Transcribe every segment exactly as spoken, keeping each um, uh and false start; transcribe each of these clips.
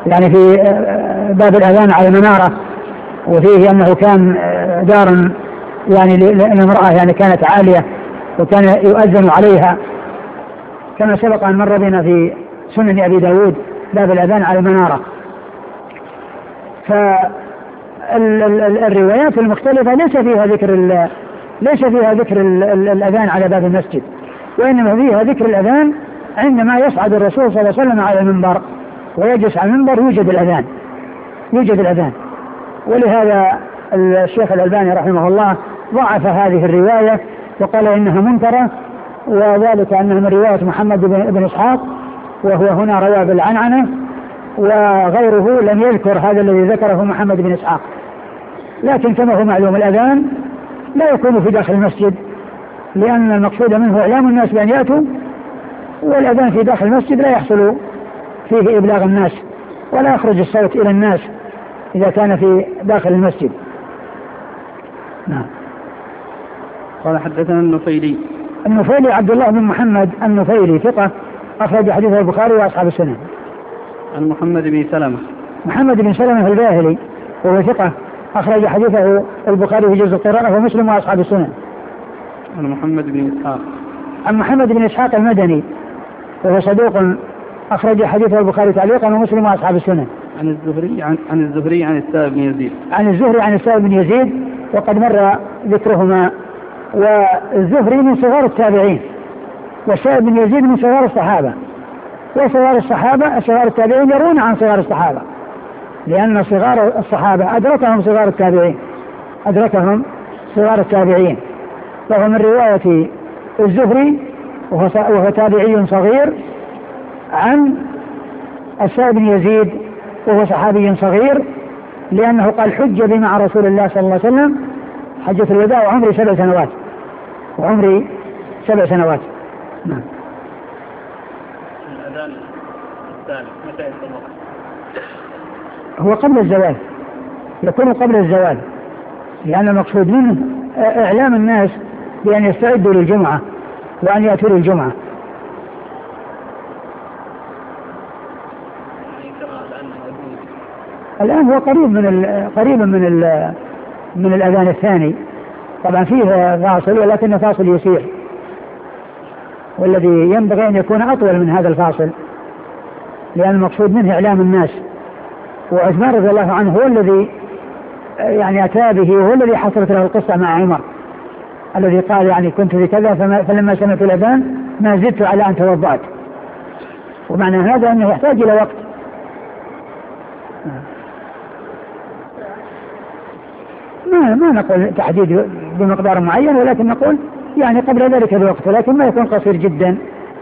يعني في باب الأذان على المنارة، وفيه أنه كان دارا يعني لامرأة يعني كانت عالية وكان يؤذن عليها، كما سبق أن مر بنا في سنن أبي داود باب الأذان على المنارة. فالروايات المختلفة ليس فيها ذكر ليس فيها ذكر الأذان على باب المسجد، وإنما فيها ذكر الأذان عندما يصعد الرسول صلى الله عليه وسلم على المنبر ويجلس على المنبر يوجد الأذان يوجد الأذان ولهذا الشيخ الألباني رحمه الله ضعف هذه الرواية وقال إنها منكرة، وذلك أنها من رواية محمد بن إسحاق، وهو هنا روى بالعنعنة، وغيره لم يذكر هذا الذي ذكره محمد بن إسحاق. لكن كما هو معلوم الأذان لا يكون في داخل المسجد، لأن المقصود منه إعلام الناس بأن يأتوا، والأذان في داخل المسجد لا يحصل فيه إبلاغ الناس ولا يخرج الصوت إلى الناس إذا كان في داخل المسجد. نعم. قال حدثنا النفيلي. النفيلي عبد الله بن محمد النفيلي ثقة أخرج حديثه البخاري وأصحاب السنن. عن محمد بن سلمة. محمد بن سلمة الباهلي وهو ثقة أخرج حديثه البخاري في جزء القراءة ومسلم وأصحاب السنن. عن محمد بن إسحاق. عن محمد بن إسحاق المدني وهو صدوق أخرج حديثه البخاري تعليقا ومسلم وأصحاب السنن. عن الزهري عن, عن الزهري عن السائب بن يزيد. عن الزهري عن السائب بن يزيد وقد مر ذكرهما. والزهري من صغار التابعين، والسائب بن يزيد من صغار الصحابة، وصغار الصحابة صغار التابعين يرون عن صغار الصحابة، لأن صغار الصحابة أدركهم صغار التابعين أدركهم صغار التابعين. فهو من رواية الزهري وهو تابعي صغير عن السائب بن يزيد وهو صحابي صغير، لأنه قال حج بي مع رسول الله صلى الله عليه وسلم حجة الوداع وعمري سبع سنوات وعمري سبع سنوات. نعم. الأذان الثالث متى يستمر؟ هو قبل الزوال، يكون قبل الزوال، لأن المقصود منه إعلام الناس بأن يستعدوا للجمعة وأن يأتوا للجمعة. الآن هو قريب من ال قريب من ال من الأذان الثاني، طبعا فيه فاصل ولكن فاصل يسير، والذي ينبغي أن يكون أطول من هذا الفاصل، لأن المقصود منه إعلام الناس. وعثمان رضي الله عنه هو الذي يعني أتى به، وهو الذي حصلت له القصة مع عمر الذي قال يعني كنت في كذا فلما سمعت الأذان ما زدت على أن توضأت، ومعنى هذا أنه يحتاج إلى وقت. ما ما نقول تحديد بمقدار معين، ولكن نقول يعني قبل ذلك الوقت، ولكن ما يكون قصير جدا.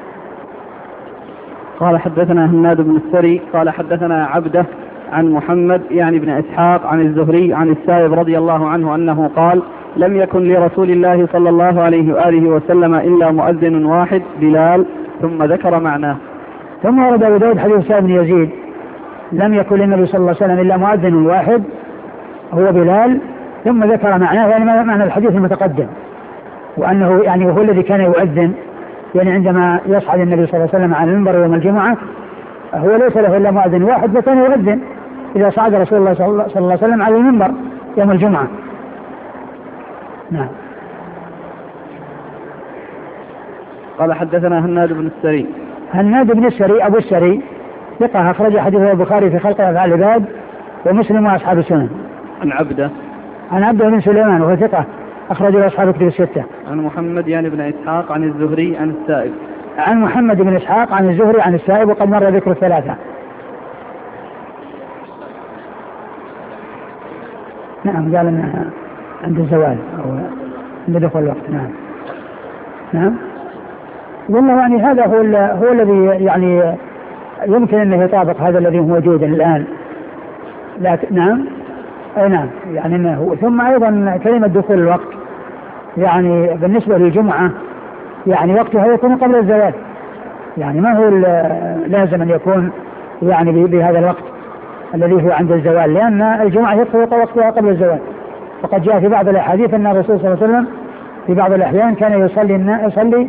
قال حدثنا هناد بن السري قال حدثنا عبده عن محمد يعني بن إسحاق عن الزهري عن السائب رضي الله عنه أنه قال لم يكن لرسول الله صلى الله عليه وآله وسلم إلا مؤذن واحد بلال، ثم ذكر معناه. ثم ورد أبو داود حديث السائب بن يزيد لم يكن للنبي صلى الله عليه وسلم إلا مؤذن واحد هو بلال، ثم ذكر معناه يعني معنى الحديث المتقدم، وأنه يعني هو الذي كان يؤذن، يعني عندما يصعد النبي صلى الله عليه وسلم على المنبر يوم الجمعة هو ليس له إلا مؤذن واحد، فكان يؤذن إذا صعد رسول الله صلى الله عليه وسلم على المنبر يوم الجمعة. نعم. قال حدثنا هناد بن السري. هناد بن السري أبو السري ثقة أخرج حديثه البخاري في خلق أفعال العباد ومسلم وأصحاب السنن. عن عبده عن عبده بن سليمان وهو ثقة أخرج له أصحاب كتب الستة. عن محمد يعني بن إسحاق عن الزهري عن السائب. عن محمد بن إسحاق عن الزهري عن السائب، وقد مر ذكر الثلاثة. نعم قال أنها عند الزوال أو عند دخول الوقت. نعم نعم والله يعني هذا هو هو الذي يعني يمكن أنه يطابق هذا الذي هو موجود الآن. لكن نعم أي نعم يعني أنه. ثم أيضا كلمة دخول الوقت يعني بالنسبة للجمعة يعني وقتها يكون قبل الزوال، يعني ما هو لازم أن يكون يعني بهذا الوقت الذي هو عند الزوال، لأن الجمعة يدخل وقتها قبل الزوال. وقد جاء في بعض الأحاديث أن الرسول صلى الله عليه وسلم في بعض الأحيان كان يصلي يصلي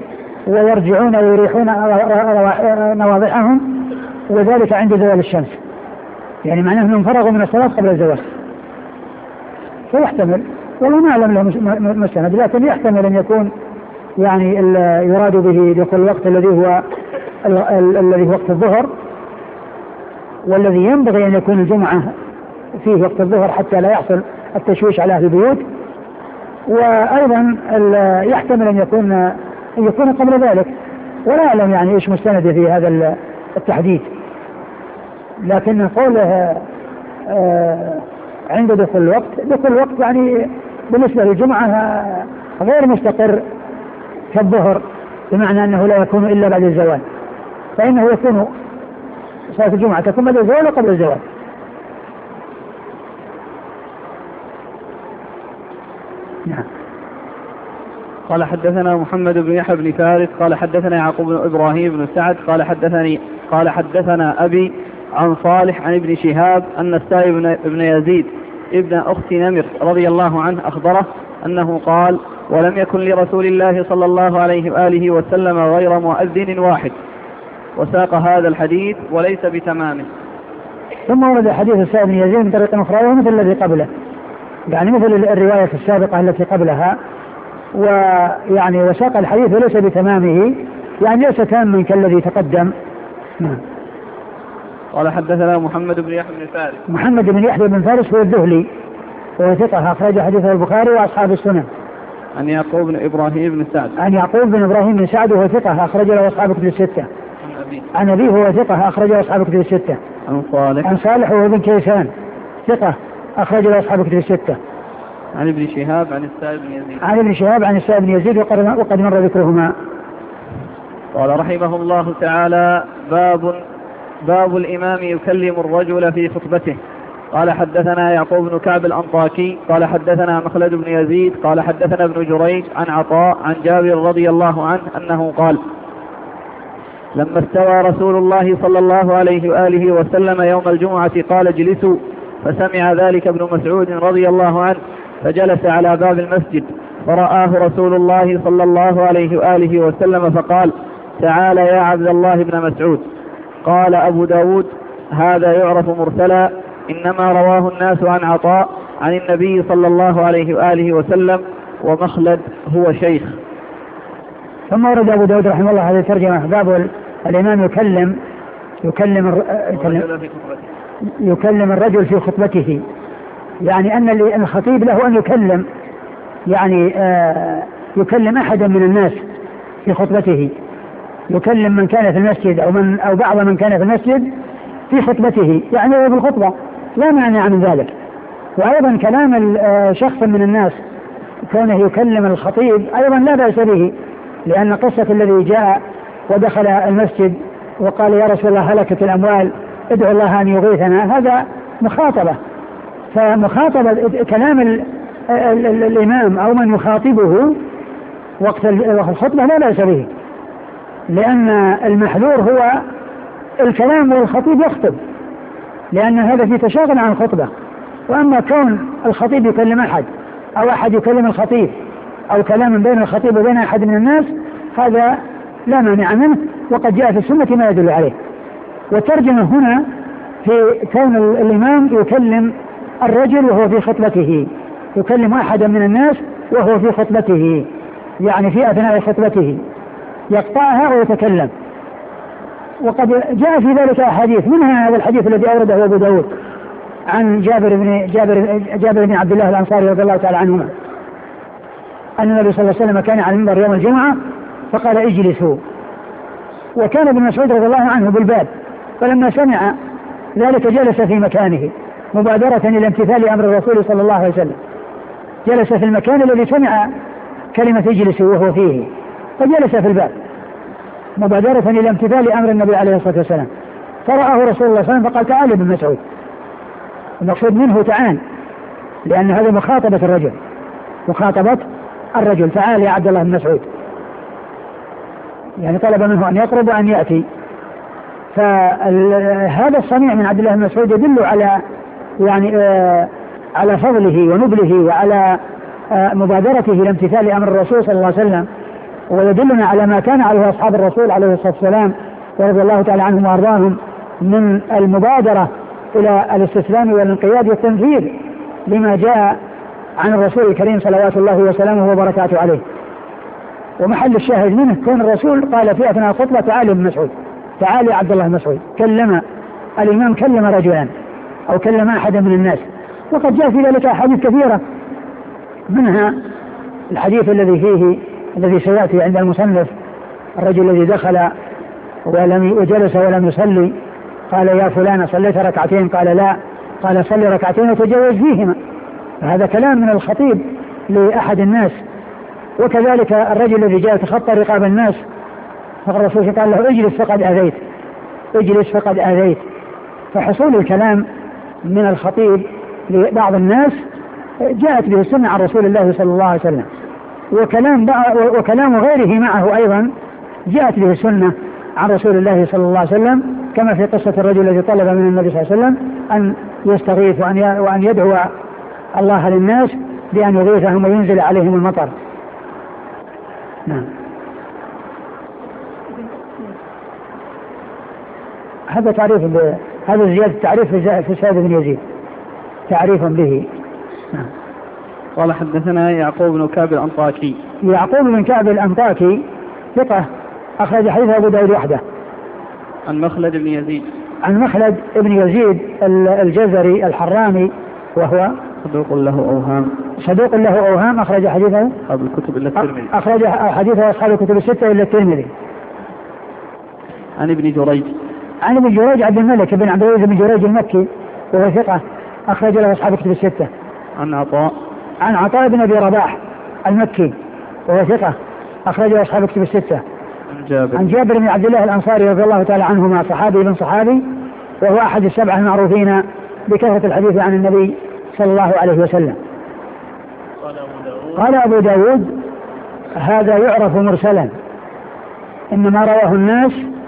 ويرجعون ويريحون نواضحهم، وذلك عند زوال الشمس. يعني معناه أنهم فرغوا من الصلاة قبل الزواج، فيحتمل، والله ما أعلم له مستند، لكن يحتمل أن يكون يعني يراد به دخول الوقت الذي هو الذي هو وقت الظهر، والذي ينبغي أن يكون الجمعة فيه وقت الظهر حتى لا يحصل التشويش على أهل البيوت. وأيضا يحتمل أن يكون أن يكون قبل ذلك، ولا أعلم يعني إيش مستند في هذا التحديد، لكن قوله عند دخول الوقت، دخول الوقت يعني بالنسبة للجمعة غير مستقر كالظهر، بمعنى أنه لا يكون إلا بعد الزوال، فإنه يكون صلاة الجمعة تكون بعد الزوال وقبل الزوال. نعم. قال حدثنا محمد بن يحيى بن فارس قال حدثنا يعقوب بن إبراهيم بن سعد قال حدثني قال حدثنا أبي عن صالح عن ابن شهاب أن السائب بن يزيد ابن أخت نمر رضي الله عنه أخبره أنه قال: ولم يكن لرسول الله صلى الله عليه وآله وسلم غير مؤذن واحد. وساق هذا الحديث وليس بتمامه. ثم ورد حديث السائب بن يزيد من طريق أخرى ومثل الذي قبله، يعني مثل الرواية السابقة التي قبلها، ويعني وساق الحديث وليس بتمامه، يعني ليس تاما كالذي تقدم. نعم. قال حدثنا محمد بن يحيى بن فارس. محمد بن يحيى بن فارس هو الذهلي وهو ثقة أخرج حديثه البخاري وأصحاب السنن. عن يعقوب بن إبراهيم بن سعد. عن يعقوب بن إبراهيم بن سعد وهو ثقة أخرج له أصحاب الكتب الستة. عن أبيه. عن أبيه هو ثقة أخرج له أصحاب الكتب الستة. عن صالح. عن صالح وهو بن كيسان ثقة أخرج له أصحاب الكتب الستة. عن ابن شهاب عن السائب بن يزيد. عن ابن شهاب عن السائب بن يزيد وقد مر ذكرهما. قال رحمه الله تعالى: باب باب الإمام يكلم الرجل في خطبته. قال حدثنا يعقوب بن كعب الأنطاكي قال حدثنا مخلد بن يزيد قال حدثنا ابن جريج عن عطاء عن جابر رضي الله عنه أنه قال: لما استوى رسول الله صلى الله عليه وآله وسلم يوم الجمعة قال: اجلسوا. فسمع ذلك ابن مسعود رضي الله عنه فجلس على باب المسجد، فرآه رسول الله صلى الله عليه وآله وسلم فقال: تعال يا عبد الله بن مسعود. قال أبو داود: هذا يعرف مرسلا، إنما رواه الناس عن عطاء عن النبي صلى الله عليه وآله وسلم، ومخلد هو شيخ. ثم ورد أبو داود رحمه الله هذه الترجمة: باب الإمام يكلم يكلم الر... يكلم الرجل في خطبته، يعني أن الخطيب له أن يكلم، يعني آه يكلم أحدا من الناس في خطبته، يكلم من كان في المسجد أو من أو بعض من كان في المسجد في خطبته، يعني في الخطبة، لا معنى عن ذلك. وأيضا كلام شخص من الناس كونه يكلم الخطيب أيضا لا بأس به، لأن قصة الذي جاء ودخل المسجد وقال: يا رسول الله هلكت الأموال ادعو الله أن يغيثنا، هذا مخاطبة. فمخاطبة كلام ال ال ال الإمام أو من يخاطبه وقت الخطبة لا بأس به، لأن المحذور هو الكلام والخطيب يخطب، لأن هذا في تشاغل عن الخطبة. وأما كون الخطيب يكلم أحد أو أحد يكلم الخطيب أو كلام بين الخطيب وبين أحد من الناس، هذا لا مانع منه، وقد جاء في السنة ما يدل عليه. والترجمة هنا في كون الإمام يكلم الرجل وهو في خطبته، يكلم أحدا من الناس وهو في خطبته، يعني في أثناء خطبته يقطعها ويتكلم. وقد جاء في ذلك أحاديث، منها هذا الحديث الذي أورده أبو داود عن جابر بن جابر جابر بن عبد الله الأنصاري رضي الله تعالى عنهما أن النبي صلى الله عليه وسلم كان على المنبر يوم الجمعة فقال: اجلسوا. وكان ابن مسعود رضي الله عنه بالباب، فلما سمع ذلك جلس في مكانه مبادرة إلى امتثال أمر الرسول صلى الله عليه وسلم، جلس في المكان الذي سمع كلمة اجلسوا وهو فيه، فجلس في الباب مبادرة إلى امتثال أمر النبي عليه الصلاة والسلام. فرآه رسول الله صلى الله عليه وسلم فقال: تعال ابن مسعود. المقصود منه تعال، لأن هذا مخاطبة الرجل، مخاطبة الرجل: تعال يا عبد الله بن مسعود، يعني طلب منه أن يقرب وأن يأتي. فهذا الصنيع من عبد الله بن مسعود يدل على يعني آه على فضله ونبله وعلى آه مبادرته لامتثال أمر الرسول صلى الله عليه وسلم، ويدلنا على ما كان عليه أصحاب الرسول عليه الصلاة والسلام ورضي الله تعالى عنهم وأرضاهم من المبادرة إلى الاستسلام والانقياد والتنفيذ لما جاء عن الرسول الكريم صلوات الله وسلامه وبركاته عليه. ومحل الشاهد منه كون الرسول قال في أثناء الخطبة تعالي ابن مسعود، تعالي عبد الله بن مسعود، كلم الإمام كلم رجلا أو كلم أحدا من الناس. وقد جاء في ذلك أحاديث كثيرة، منها الحديث الذي فيه الذي سيأتي عند المصنف، الرجل الذي دخل ولم وجلس ولم يصلي، قال يا فلان صليت ركعتين؟ قال لا، قال صلي ركعتين وتجوز فيهما. هذا كلام من الخطيب لأحد الناس. وكذلك الرجل الذي جاء تخطى رقاب الناس، فالرسول قال له اجلس فقد آذيت، اجلس فقد آذيت. فحصول الكلام من الخطيب لبعض الناس جاءت به السنة عن رسول الله صلى الله عليه وسلم، وكلام وكلام غيره معه أيضا جاءت به السنة عن رسول الله صلى الله عليه وسلم، كما في قصة الرجل الذي طلب من النبي صلى الله عليه وسلم أن يستغيث وأن يدعو الله للناس بأن يغيثهم وينزل عليهم المطر. نعم. هذا تعريف ب... هذا زيادة تعريف في سعد بن يزيد، تعريف به. نعم. قال حدثنا يعقوب بن كعب الأنطاكي. يعقوب بن كعب الأنطاكي ثقة، أخرج حديث أبو داود وحده. عن مخلد بن يزيد. عن مخلد بن يزيد الجزري الحرامي، وهو صدوق له أوهام. صدوق له أوهام، أخرج حديثه أصحاب الكتب إلا الترمذي. أخرج حديثه أصحاب الكتب الستة إلا الترمذي. عن ابن جريج. عن ابن جريج عبد الملك بن عبد العزيز بن جريج المكي، وهو ثقة، أخرج له أصحاب الكتب الستة. عن عطاء. عن عطاء بن أبي رباح المكي، وهو ثقة، أخرج له أصحاب الكتب الستة. عن جابر. عن جابر بن عبد الله الأنصاري رضي الله تعالى عنهما، صحابي بن صحابي، وهو أحد السبعة المعروفين بكثرة الحديث عن النبي صلى الله عليه وسلم. قال أبو داود هذا يعرف مرسلا، إنما رواه الناس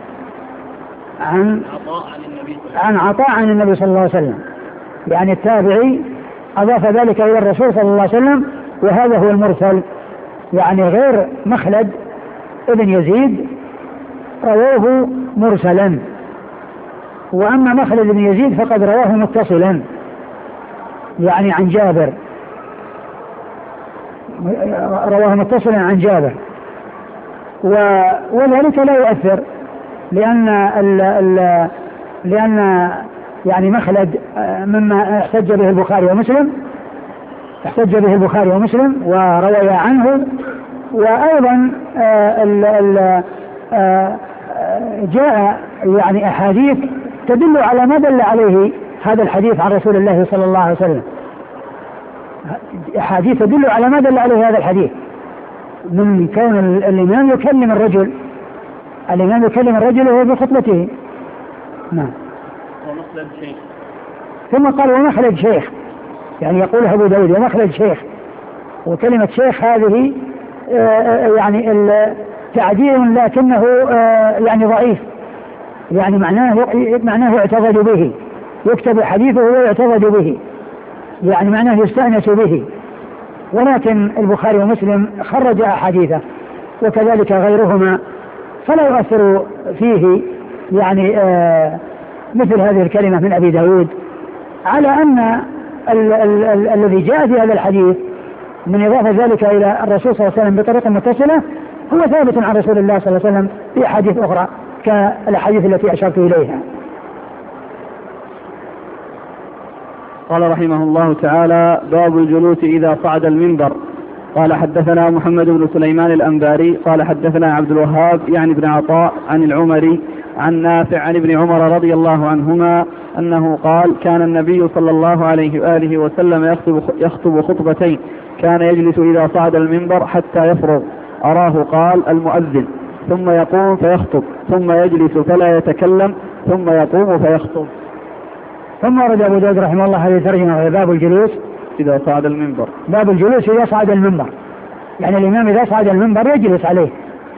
عن عن عطاء عن النبي صلى الله عليه وسلم، يعني التابعي أضاف ذلك إلى الرسول صلى الله عليه وسلم، وهذا هو المرسل، يعني غير مخلد ابن يزيد رواه مرسلا، وأما مخلد بن يزيد فقد رواه متصلا، يعني عن جابر، رواه متصلا عن جابر، وذلك لا يؤثر، لأن ال ال لأن يعني مخلد مما احتج به البخاري ومسلم، احتج به البخاري ومسلم وروي عنه، وأيضا ال ال جاء يعني أحاديث تدل على ما دل عليه هذا الحديث عن رسول الله صلى الله عليه وسلم، أحاديث تدل على ما دل عليه هذا الحديث، من كون الإمام يكلم الرجل، الإمام يكلم الرجل وهو بخطبته. نعم. ومخلد شيخ. ثم قال ومخلد شيخ، يعني يقول أبو داود ومخلد شيخ، وكلمة شيخ هذه يعني تعديل لكنه يعني ضعيف، يعني معناه معناه يعتقد به، يكتب حديثه ويعتقد به، يعني معناه يستأنس به، ولكن البخاري ومسلم خرج أحاديثه وكذلك غيرهما، فلا يؤثر فيه يعني آه مثل هذه الكلمة من أبي داود، على أن ال ال ال الذي جاء في هذا الحديث من إضافة ذلك إلى الرسول صلى الله عليه وسلم بطريقة متصلة هو ثابت عن رسول الله صلى الله عليه وسلم في أحاديث أخرى كالأحاديث التي أشرت إليها. قال رحمه الله تعالى: باب الجلوس إذا صعد المنبر. قال حدثنا محمد بن سليمان الأنباري قال حدثنا عبد الوهاب يعني بن عطاء عن العمري عن نافع عن ابن عمر رضي الله عنهما أنه قال: كان النبي صلى الله عليه وآله وسلم يخطب, يخطب خطبتين، كان يجلس إذا صعد المنبر حتى يفرغ، أراه قال: المؤذن، ثم يقوم فيخطب، ثم يجلس فلا يتكلم، ثم يقوم فيخطب. ثم ورد أبو داود رحمه الله هذه الترجمة: باب الجلوس إذا صعد المنبر. باب الجلوس إذا صعد المنبر، يعني الإمام إذا صعد المنبر يجلس عليه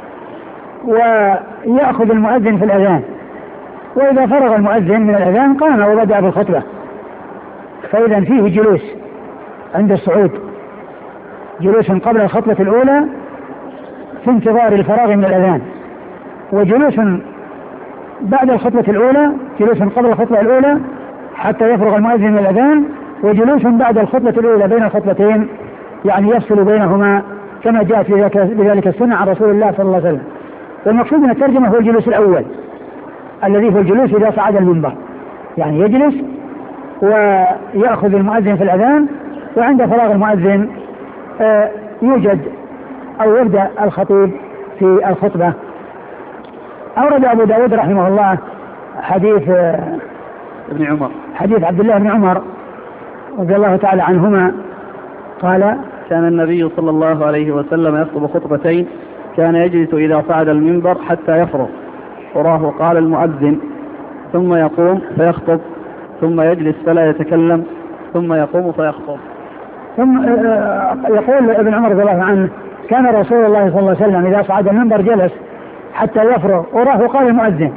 ويأخذ المؤذن في الأذان، وإذا فرغ المؤذن من الأذان قام وبدأ بالخطبة، فإذا فيه جلوس عند الصعود، جلوس قبل الخطبة الأولى في انتظار الفراغ من الأذان، وجلوس بعد الخطبة الأولى، جلوس قبل الخطبة الأولى حتى يفرغ المؤذن من الأذان، وجلوس بعد الخطبة الأولى بين الخطبتين يعني يفصل بينهما كما جاءت بذلك السنة عن رسول الله صلى الله عليه وسلم. والمقصود من الترجمة هو الجلوس الأول الذي هو الجلوس إذا صعد المنبر، يعني يجلس ويأخذ المؤذن في الأذان، وعند فراغ المؤذن آه يوجد أو يبدأ الخطيب في الخطبة. أورد أبو داود رحمه الله حديث آه ابن عمر حديث عبد الله بن عمر رضي الله تعالى عنهما قال: كان النبي صلى الله عليه وسلم يخطب خطبتين، كان يجلس إذا صعد المنبر حتى يفرغ، وراه قال المؤذن، ثم يقوم فيخطب، ثم يجلس فلا يتكلم، ثم يقوم فيخطب. ثم يقول ابن عمر رضي الله عنه: كان رسول الله صلى الله عليه وسلم إذا صعد المنبر جلس حتى يفرغ، وراه قال المؤذن،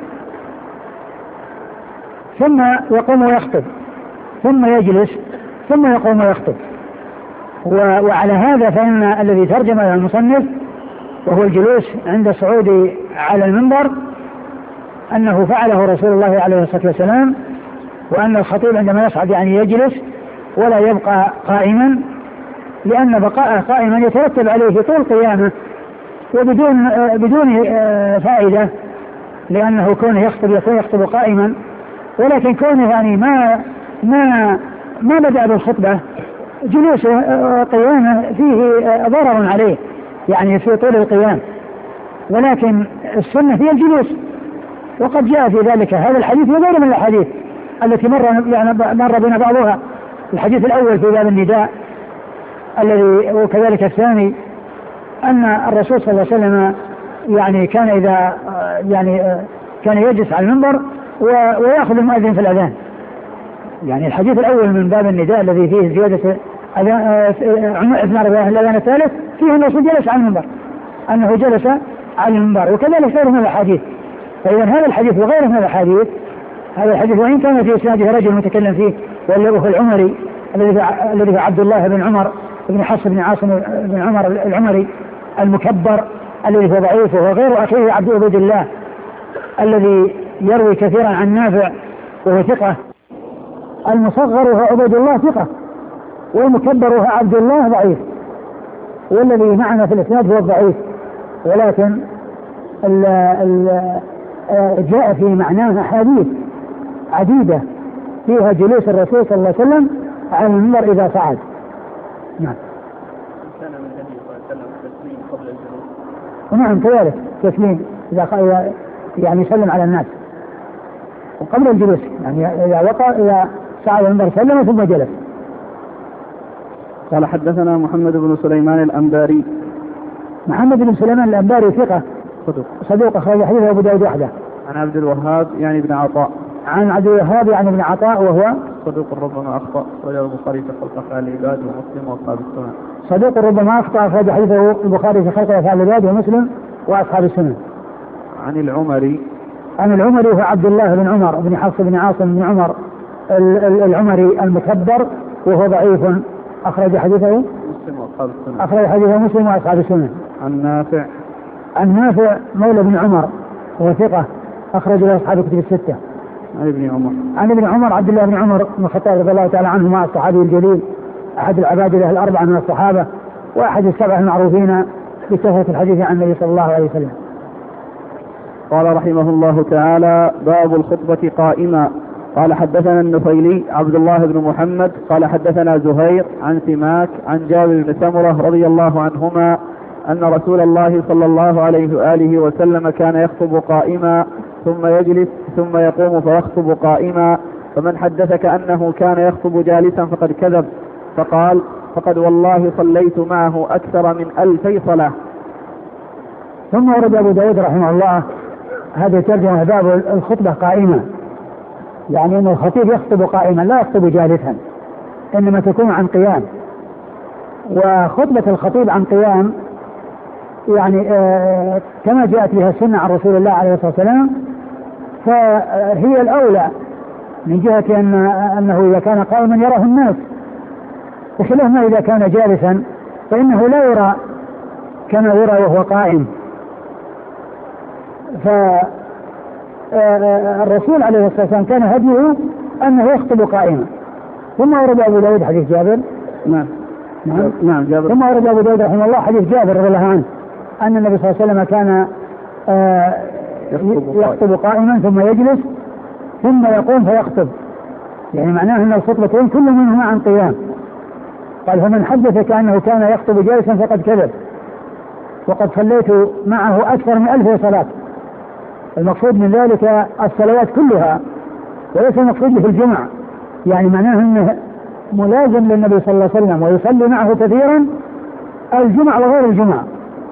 ثم يقوم ويخطب، ثم يجلس، ثم يقوم ويخطب. وعلى هذا فإن الذي ترجم له المصنف وهو الجلوس عند الصعود على المنبر أنه فعله رسول الله عليه الصلاة والسلام، وأن الخطيب عندما يصعد يعني يجلس ولا يبقى قائما، لأن بقاءه قائما يترتب عليه طول قيامه وبدون بدون فائدة، لأنه كونه يخطب يكون يخطب قائما، ولكن كونه يعني ما ما ما بدأ بالخطبة جلوس قيامه فيه ضرر عليه يعني في طول القيام، ولكن السنة هي الجلوس. وقد جاء في ذلك هذا الحديث وغيره من الحديث التي مر يعني مر بنا بعضها. الحديث الأول في باب النداء الذي وكذلك الثاني أن الرسول صلى الله عليه وسلم يعني كان إذا يعني كان يجلس على المنبر ويأخذ المؤذن في الأذان. يعني الحديث الأول من باب النداء الذي فيه زيادة الأذان الثالث فيه أنه جلس على المنبر، أنه جلس على المنبر، وكذلك غيره من الحديث. فإذا هذا الحديث وغيره من الحديث، هذا الحديث وإن كان في إسناده رجل متكلم فيه والذي العمري الذي هو عبد الله بن عمر بن حفص بن عاصم بن عمر العمري المكبر الذي هو ضعيف، وهو غير أخيه عبد عبد الله الذي يروي كثيرا عن نافع وهو ثقة. المصغر هو عبد الله ثقة، والمكبر هو عبد الله ضعيف، والذي معنا في الإسناد هو الضعيف، ولكن ال ال جاء في معناه أحاديث عديدة فيها جلوس الرسول صلى الله عليه وسلم على المنبر إذا صعد. نعم. كان من النبي صلى الله عليه وسلم تسليم قبل الجلوس. ونعم كذلك تسليم إذا يعني يسلم على الناس وقبل الجلوس، يعني إذا وقع إذا صعد المنبر سلم ثم جلس. قال حدثنا محمد بن سليمان الأنباري. محمد بن سليمان الأنباري ثقة صدوق صدوق أخرج حديثه أبو داود وحده. عن عبد الوهاب يعني ابن عطاء. عن عبد الوهاب يعني ابن عطاء وهو صدوق ربما أخطأ، أخرجه البخاري في خلق أفعال العباد ومسلم وأصحاب السنن. صدوق ربما أخطأ، أخرج حديثه البخاري في خلق أفعال العباد ومسلم وأصحاب السنن. عن العمري. عن العمري هو عبد الله بن عمر بن حفص بن عاصم بن عمر العمري المكبر وهو ضعيف، أخرج حديثه مسلم وأصحاب السنن. أخرج حديثه مسلم وأصحاب السنن. عن نافع. عن نافع مولى بن عمر وهو ثقة، أخرج له أصحاب الكتب الستة. عن ابن عمر. عن ابن عمر عبد الله بن عمر بن الخطاب رضي الله تعالى عنه مع الصحابي الجليل، أحد العبادلة الأربعة من الصحابة، وأحد السبعة المعروفين بكثرة الحديث عن النبي صلى الله عليه وسلم. قال رحمه الله تعالى: باب الخطبة قائما. قال حدثنا النفيلي عبد الله بن محمد قال حدثنا زهير عن سماك عن جابر بن سمرة رضي الله عنهما أن رسول الله صلى الله عليه وآله وسلم كان يخطب قائما ثم يجلس ثم يقوم فيخطب قائما، فمن حدثك أنه كان يخطب جالسا فقد كذب. فقال: فقد والله صليت معه أكثر من ألفي صلاة. ثم ورد أبو داود رحمه الله هذه ترجمة باب الخطبة قائمة، يعني أن الخطيب يخطب قائما لا يخطب جالسا، إنما تكون عن قيام. وخطبة الخطيب عن قيام يعني آه كما جاءت بها السنة عن رسول الله عليه الصلاة والسلام، فهي الأولى من جهة أن أنه إذا كان قائما يراه الناس، بخلاف ما إذا كان جالسا فإنه لا يرى كما يرى وهو قائم. فالرسول عليه الصلاة والسلام كان هديه أنه يخطب قائما. ثم ورد أبو داود حديث جابر. نعم نعم نعم جابر. ثم ورد أبو داود رحمه الله حديث جابر رضي الله عنه أن النبي صلى الله عليه وسلم كان آه يخطب قائما ثم يجلس ثم يقوم فيخطب، يعني معناه أن الخطبتين كل منهما عن قيام. قال فمن حدث كأنه كان يخطب جالسا فقد كذب، وقد صليت معه أكثر من ألف صلاة. المقصود من ذلك الصلوات كلها وليس المقصود به الجمعة، يعني معناه أنه ملازم للنبي صلى الله عليه وسلم ويصلي معه كثيرا الجمعة وغير الجمعة،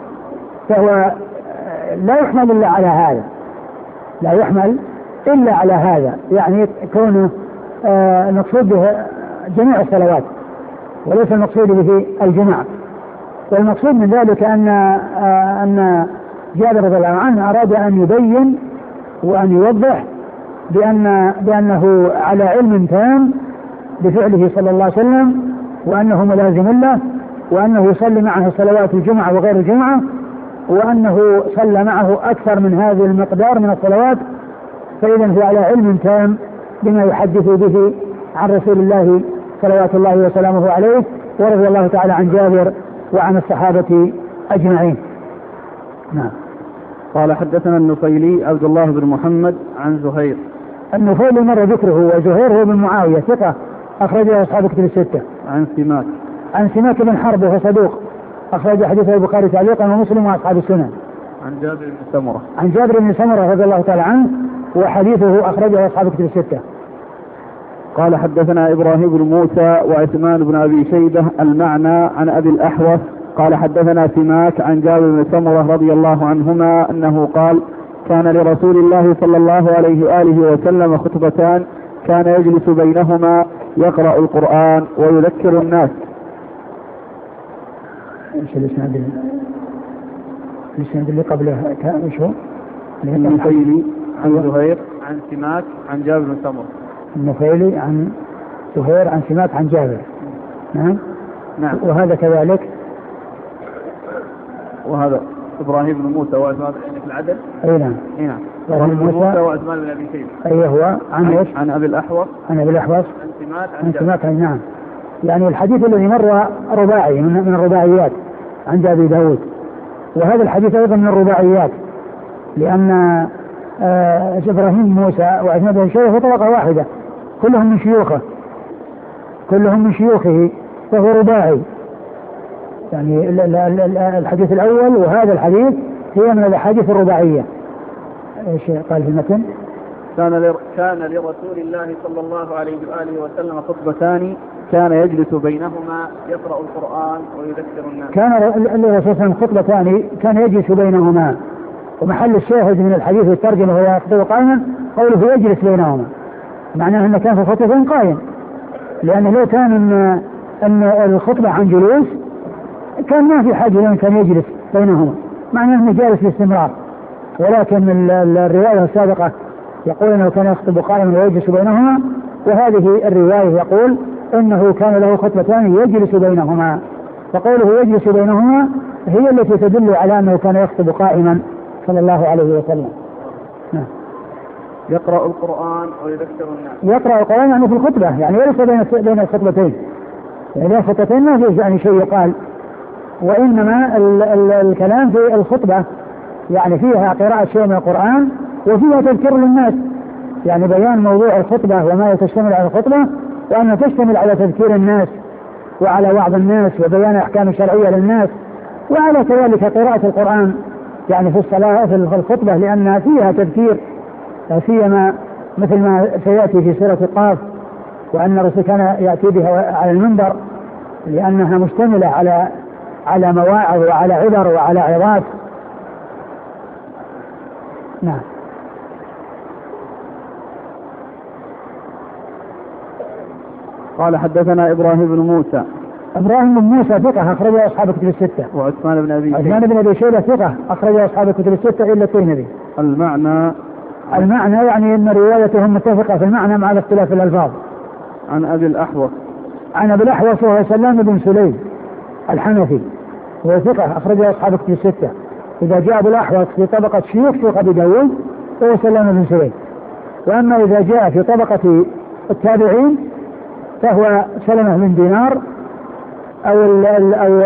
فهو لا يحمل إلا على هذا، لا يحمل إلا على هذا، يعني كونه آه المقصود به جميع الصلوات وليس المقصود به الجمعة. والمقصود من ذلك أن آه أن جابر رضي الله عنه أراد أن يبين وأن يوضح بأن بأنه على علم تام بفعله صلى الله عليه وسلم، وأنه ملازم له، وأنه يصلي معه صلوات الجمعة وغير الجمعة، وأنه صلى معه أكثر من هذا المقدار من الصلوات، فإذا هو على علم تام بما يحدث به عن رسول الله صلوات الله وسلامه عليه، ورضي الله تعالى عن جابر وعن الصحابة أجمعين. نعم. قال حدثنا النفيلي عبد الله بن محمد عن زهير. النفيلي مر ذكره، وزهير هو بن معاوية ثقة أخرجه أصحاب كتب الستة. عن سماك. عن سماك بن حرب وهو صدوق أخرج حديثه البخاري تعليقا ومسلم وأصحاب السنن. عن جابر بن سمرة. عن جابر بن سمرة رضي الله تعالى عنه وحديثه أخرجه أصحاب كتب الستة. قال حدثنا إبراهيم بن موسى وعثمان بن أبي شيبة المعنى عن أبي الأحوص قال حدثنا سماك عن جابر بن سمرة رضي الله عنهما أنه قال كان لرسول الله صلى الله عليه وآله وسلم خطبتان كان يجلس بينهما يقرأ القرآن ويذكر الناس. ايش الاسناد الاسناد اللي قبله كان ايش هو؟ النفيلي عن زهير عن سماك عن جابر بن سمرة. النفيلي عن زهير عن سماك عن جابر. نعم. نعم. وهذا كذلك. وهذا إبراهيم بن موسى وعثمان بن العدل. أي نعم. أي نعم. إبراهيم بن موسى وعثمان بن أبي شيبة. أي هو عن إيش؟ عن أبي الأحوص. عن أبي الأحوص. عن سماك عن, عن سماك عن نعم. يعني الحديث الذي مر رباعي من, من الرباعيات عند أبي داود، وهذا الحديث أيضا من الرباعيات، لأن آه إبراهيم موسى وعثمان بن شيبة في طبقة واحدة، كلهم من شيوخه كلهم من شيوخه فهو رباعي. يعني الحديث الأول وهذا الحديث هي من الأحاديث الرباعية. ايش قال في المتن؟ كان لر... كان لرسول الله صلى الله عليه وآله وسلم خطبتان كان يجلس بينهما يقرأ القرآن ويذكر الناس. كان لرسول الله خطبتان كان يجلس بينهما، ومحل الشاهد من الحديث والترجمة وهو يخطب قائما قوله يجلس بينهما، معناه أنه كان في خطبتين قائم، لأنه لو كان أن, أن الخطبة عن جلوس كان ما في حاجة لأن كان يجلس بينهما، معناه أنه جالس باستمرار. ولكن الرواية السابقة يقول أنه كان يخطب قائما ويجلس بينهما، وهذه الرواية يقول أنه كان له خطبتان يجلس بينهما، فقوله يجلس بينهما هي التي تدل على أنه كان يخطب قائما صلى الله عليه وسلم. نعم. يقرأ القرآن ويذكر الناس. يقرأ القرآن يعني في الخطبة، يعني وليس بين بين الخطبتين، يعني الخطبتين ما فيش يعني شيء يقال، وإنما ال ال الكلام في الخطبة يعني فيها قراءة شيء من القرآن وفيها تذكير للناس، يعني بيان موضوع الخطبة وما تشتمل على الخطبة، وأنها تشتمل على تذكير الناس وعلى وعظ الناس وبيان أحكام شرعية للناس، وعلى كذلك قراءة القرآن يعني في الصلاة في الخطبة، لأن فيها تذكير، سيما مثل ما سيأتي في سورة قاف، وأن الرسول كان يأتي بها على المنبر لأنها مشتملة على على مواعظ وعلى عبر وعلى عظات. نعم. قال حدثنا إبراهيم بن موسى. إبراهيم بن موسى ثقة أخرجه أصحاب الكتب الستة. وعثمان بن أبي عثمان بن أبي شيبة ثقة أخرجه أصحاب الكتب الستة إلا الترمذي. المعنى المعنى يعني أن روايتهم متفقة في المعنى مع الاختلاف الألفاظ. عن أبي الأحوص. عن أبي الأحوص وهو سلام بن سليم الحنفي وهو ثقة أخرجه أصحاب الكتب الستة. إذا جاء أبو الأحوص في طبقة شيوخ شيوخ أبي داود فهو سلام بن سليم، وأما إذا جاء في طبقة التابعين فهو سلمة بن دينار أو, ال ال أو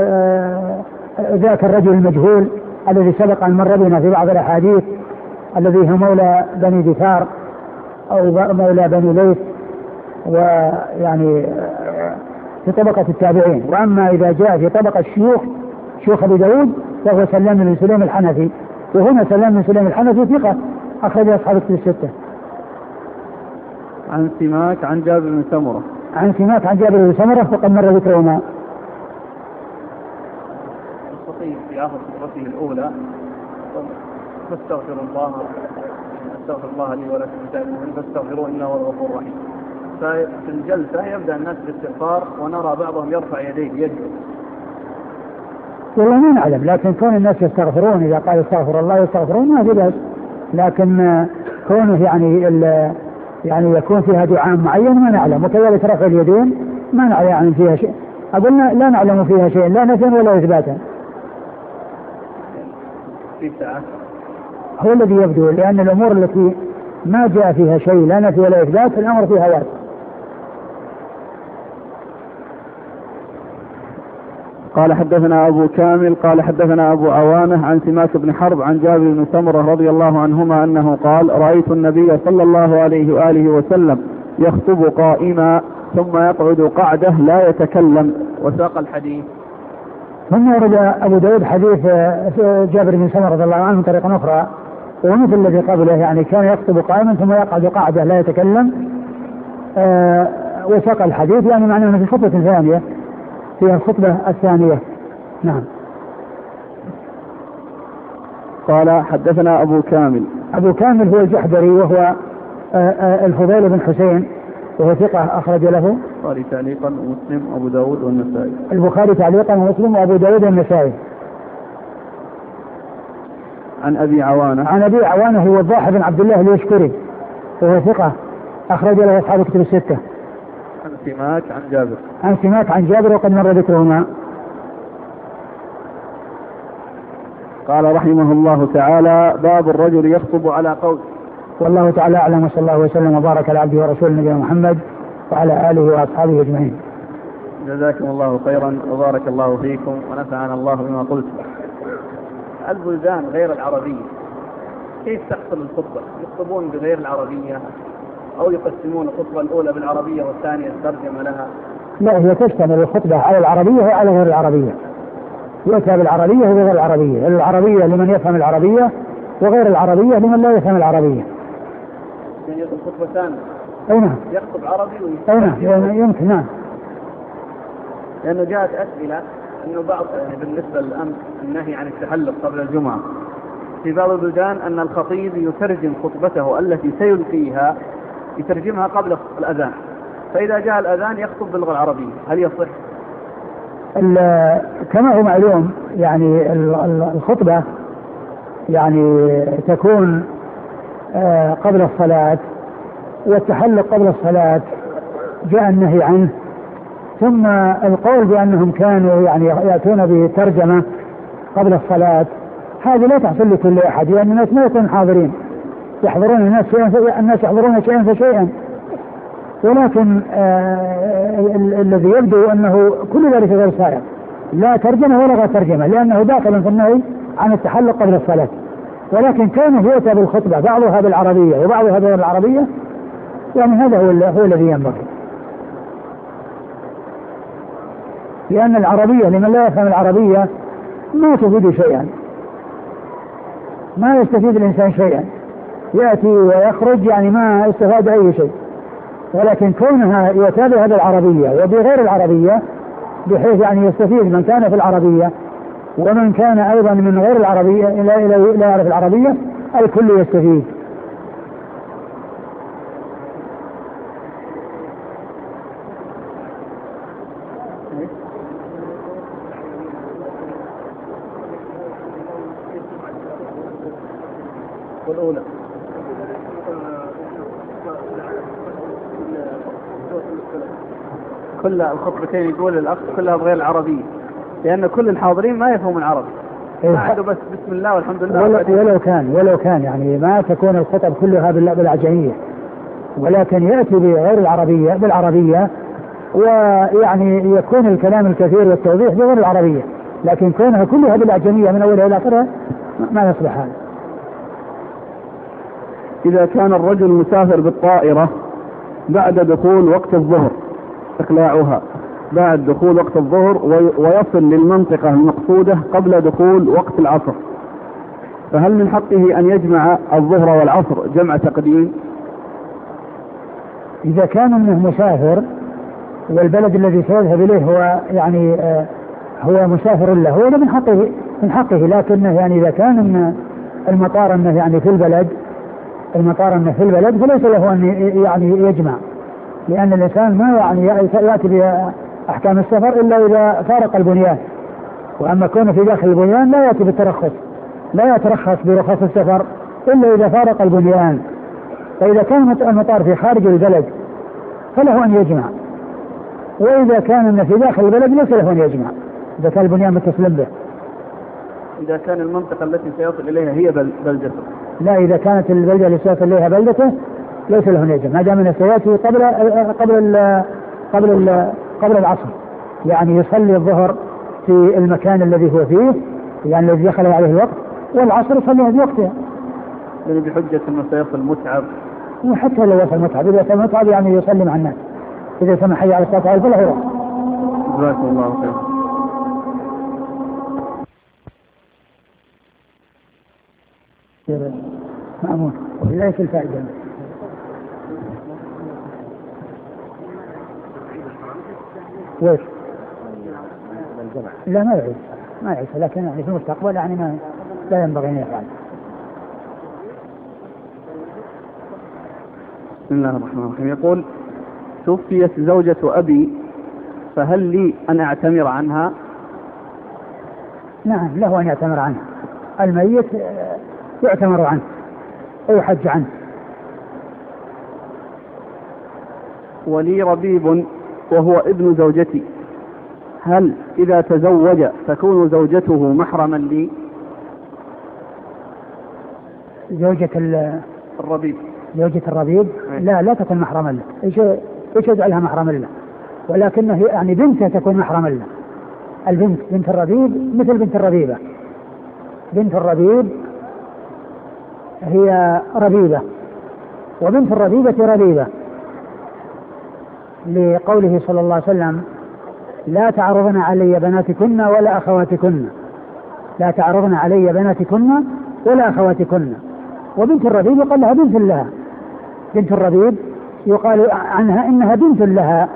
ذاك الرجل المجهول الذي سبق أن مر بنا في بعض الأحاديث الذي هو مولى بني دثار أو مولى بني ليث، ويعني في طبقة التابعين. وأما إذا جاء في طبقة الشيوخ شيوخ أبي داود فهو سلام بن سليم الحنفي، وهنا سلام بن سليم الحنفي ثقة أخرج أصحاب الكتب الستة. عن سماك عن جابر بن سمرة عن سماك عن جابر بن سمرة فقد مر ذكرهما. الخطيب في آخر خطبته الأولى فاستغفروا الله استغفر الله لي ولكم فاستغفروا إنه هو الغفور الرحيم. ففي الجلسة يبدأ الناس بالاستغفار ونرى بعضهم يرفع يديه يدعو. والله ما نعلم، لكن كون الناس يستغفرون إذا قال استغفر الله يستغفرون ما في بأس، لكن كونه يعني يعني يكون فيها دعاء معين ما نعلم. وكذلك رفع اليدين ما نعلم فيها شيء، أقولنا لا نعلم فيها شيء لا نفيا ولا إثباتا. في ساعة هو الذي يبدو، لأن الأمور التي ما جاء فيها شيء لا نفي ولا إثبات الأمر فيها وارد. قال حدثنا أبو كامل قال حدثنا أبو عوانة عن سماك بن حرب عن جابر بن سمرة رضي الله عنهما أنه قال رأيت النبي صلى الله عليه وآله وسلم يخطب قائما ثم يقعد قعدة لا يتكلم، وساق الحديث. ثم ورد أبو داود حديث جابر بن سمرة رضي الله عنه طريقة أخرى ومثل الذي قبله، يعني كان يخطب قائما ثم يقعد قعدة لا يتكلم. آه وساق الحديث، يعني معناه أنه في خطبة ثانية في الخطبة الثانية. نعم. قال حدثنا أبو كامل. أبو كامل هو الجحدري وهو الفضيل بن حسين وهو ثقة أخرج له البخاري تعليقا ومسلم وأبو داود والنسائي. البخاري تعليقا ومسلم وأبو داود والنسائي. عن أبي عوانة. عن أبي عوانة هو الضاحي بن عبد الله اليشكري وهو ثقة أخرج له أصحاب الكتب الستة. عن سماك عن جابر. عن سماك عن جابر وقد مر ذكرهما. قال رحمه الله تعالى باب الرجل يخطب على قول. والله تعالى أعلم، وصلى الله وسلم وبارك على عبده ورسوله نبينا محمد وعلى آله وأصحابه أجمعين. جزاكم الله خيرا وبارك الله فيكم ونفعنا الله بما قلت. البلدان غير العربية كيف تحصل الخطبة؟ يخطبون بغير العربية أو يقسمون الخطبة الأولى بالعربية والثانية الترجمة لها؟ لا، هي تشتمل الخطبة على العربية وعلى غير العربية، يؤتى بالعربية وغير العربية، العربية لمن يفهم العربية وغير العربية لمن لا يفهم العربية. يعني الخطبة ثانية. أي نعم. يخطب عربي أي نعم يمكن. نعم. لأنه جاءت أسئلة أنه بعض يعني بالنسبة للأمس النهي عن التحلق قبل الجمعة في بعض البلدان أن الخطيب يترجم خطبته التي سيلقيها يترجمها قبل الأذان، فإذا جاء الأذان يخطب باللغة العربية، هل يصح؟ كما هو معلوم يعني الخطبة يعني تكون قبل الصلاة، والتحلق قبل الصلاة جاء النهي عنه، ثم القول بأنهم كانوا يعني يأتون بترجمة قبل الصلاة هذه لا تحصل لكل أحد، لأن الناس ما يكونوا حاضرين، يحضرون الناس شيئا الناس يحضرون شيئا فشيئا، ولكن آه الذي يبدو أنه كل ذلك غير صحيح، لا ترجمة ولا غير ترجمة، لأنه داخل في النهي عن التحلق قبل الصلاة. ولكن كانوا يؤتى بالخطبة بعضها بالعربية وبعضها غير العربية، يعني هذا هو, هو الذي ينبغي، لأن العربية لمن لا يفهم العربية ما تفيد شيئا، ما يستفيد الإنسان شيئا، يأتي ويخرج يعني ما استفاد أي شيء. ولكن كونها يتابع بالعربية وبغير العربية بحيث يعني يستفيد من كان في العربية ومن كان أيضا من غير العربية لا, لا يعرف العربية، الكل يستفيد. والأولى كل الخطبتين يقول الأخ كلها بغير العربية، لأن كل الحاضرين ما يفهمون العربي، قاعدوا بس بسم الله والحمد لله. ولو, ولو كان ولو كان يعني ما تكون الخطب كلها بالعجمية، ولكن يأتي بغير العربية بالعربية، ويعني يكون الكلام الكثير والتوضيح بغير العربية، لكن كونها كلها بالأعجمية من أولها إلى آخرها ما يصلح هذا. إذا كان الرجل مسافر بالطائرة بعد دخول وقت الظهر، إقلاعها بعد دخول وقت الظهر ويصل للمنطقة المقصودة قبل دخول وقت العصر، فهل من حقه أن يجمع الظهر والعصر جمع تقديم؟ إذا كان منه مسافر والبلد الذي سيذهب إليه هو يعني آه هو مسافر له، هو من حقه من حقه لكنه يعني إذا كان المطار أنه يعني في البلد المطار أنه في البلد فليس له أن يعني يجمع، لأن الإنسان ما يعني يأتي بأحكام السفر إلا إذا فارق البنيان، وأما كونه في داخل البنيان لا يأتي بالترخص، لا يترخص برخص السفر إلا إذا فارق البنيان. فإذا كان المطار في خارج البلد فله أن يجمع، وإذا كان في داخل البلد ليس له أن يجمع إذا كان البنيان متصل به. إذا كان المنطقة التي سيصل إليها هي بلدته؟ لا، إذا كانت البلدة التي سيصل إليها بلدته ليس له أن يجمع، ما دام أنه سيأتي قبل قبل ال قبل ال قبل العصر، يعني يصلي الظهر في المكان الذي هو فيه يعني الذي دخل عليه الوقت، والعصر يصليها بوقتها. يعني بحجة أنه سيصل متعب. وحتى لو يصل متعب، إذا يصل متعب يعني يصلي مع الناس، إذا سمح حي على الصلاة فله يروح. جزاكم الله خير. مأمون ليس الفائدة. ويش؟ لا ما يعيش ما يعيش لكن يعني في المستقبل يعني ما لا ينبغي أن يفعل. بسم الله الرحمن الرحيم. يقول: توفيت زوجة أبي فهل لي أن أعتمر عنها؟ نعم له أن يعتمر عنها، الميت يعتمر عنه أو يحج عنه. ولي ربيب وهو ابن زوجتي، هل إذا تزوج تكون زوجته محرما لي؟ زوجة الربيب زوجة الربيب لا لا تكون محرما له. ايش ايش يجعلها محرما له؟ ولكنه يعني بنته تكون محرما له. البنت بنت الربيب مثل بنت الربيبة، بنت الربيب هي ربيبة وبنت الربيبة ربيبة، لقوله صلى الله عليه وسلم: لا تعرضن علي بناتكن ولا أخواتكن، لا تعرضن علي بناتكن ولا أخواتكن. وبنت الربيب يقال لها بنت لها، بنت الربيب يقال عنها إنها بنت لها،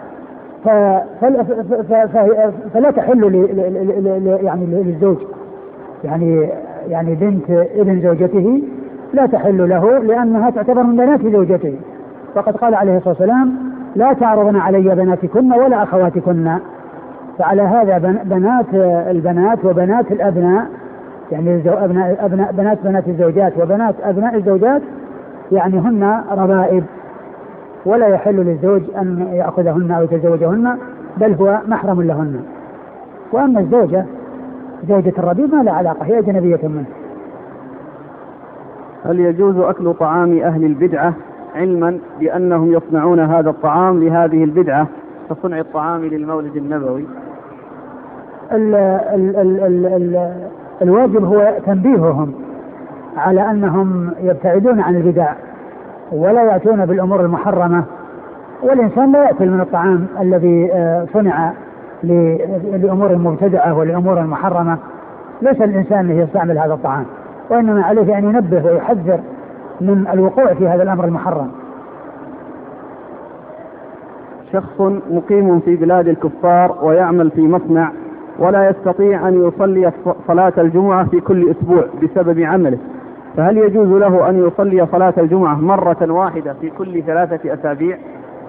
فلا تحل يعني للزوج، يعني يعني بنت ابن زوجته لا تحل له لأنها تعتبر من بنات زوجته، فقد قال عليه الصلاة والسلام: لا تعرضن علي بناتكن ولا أخواتكن. فعلى هذا بنات البنات وبنات الأبناء، يعني أبناء أبناء بنات بنات الزوجات وبنات أبناء الزوجات يعني هن ربائب، ولا يحل للزوج أن يأخذهن أو يتزوجهن، بل هو محرم لهن. وأما الزوجة زوجة الربيب ما لا علاقة، هي أجنبية منه. هل يجوز أكل طعام أهل البدعة علما بأنهم يصنعون هذا الطعام لهذه البدعة كصنع الطعام للمولد النبوي؟ ال ال ال ال ال الواجب هو تنبيههم على أنهم يبتعدون عن البدع ولا يأتون بالأمور المحرمة، والإنسان لا يأكل من الطعام الذي صنع لأمور مبتدعة ولأمور محرمة. ليس الإنسان يستعمل هذا الطعام، وإنما عليه أن ينبه ويحذر من الوقوع في هذا الأمر المحرم. شخص مقيم في بلاد الكفار ويعمل في مصنع ولا يستطيع أن يصلي صلاة الجمعة في كل أسبوع بسبب عمله، فهل يجوز له أن يصلي صلاة الجمعة مرة واحدة في كل ثلاثة أسابيع؟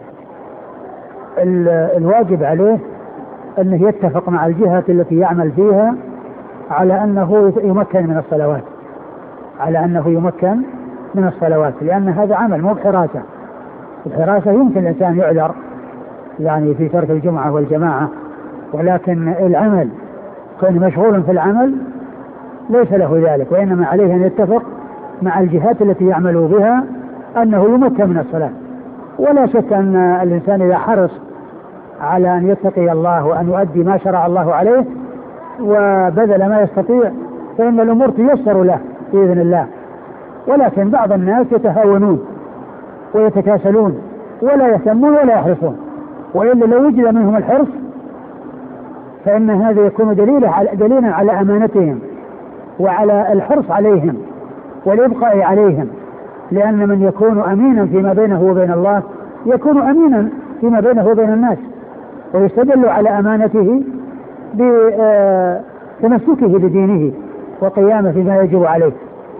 الواجب عليه أنه يتفق مع الجهة التي يعمل فيها على أنه يمكن من الصلوات، على أنه يمكن من الصلوات، لأن هذا عمل مو بحراسة. الحراسة يمكن الإنسان يعذر يعني في ترك الجمعة والجماعة، ولكن العمل كان مشغول في العمل ليس له ذلك، وإنما عليه أن يتفق مع الجهات التي يعمل بها أنه يمكن من الصلاة. ولا شك أن الإنسان إذا حرص على أن يتقي الله وأن يؤدي ما شرع الله عليه وبذل ما يستطيع فإن الأمور تيسر له بإذن الله. ولكن بعض الناس يتهاونون ويتكاسلون ولا يهتمون ولا يحرصون، وإلا لو وجد منهم الحرص فإن هذا يكون دليلا على أمانتهم وعلى الحرص عليهم والإبقاء عليهم، لأن من يكون أمينا فيما بينه وبين الله يكون أمينا فيما بينه وبين الناس، ويستدل على أمانته بتمسكه بدينه وقيامه فيما يجب عليه.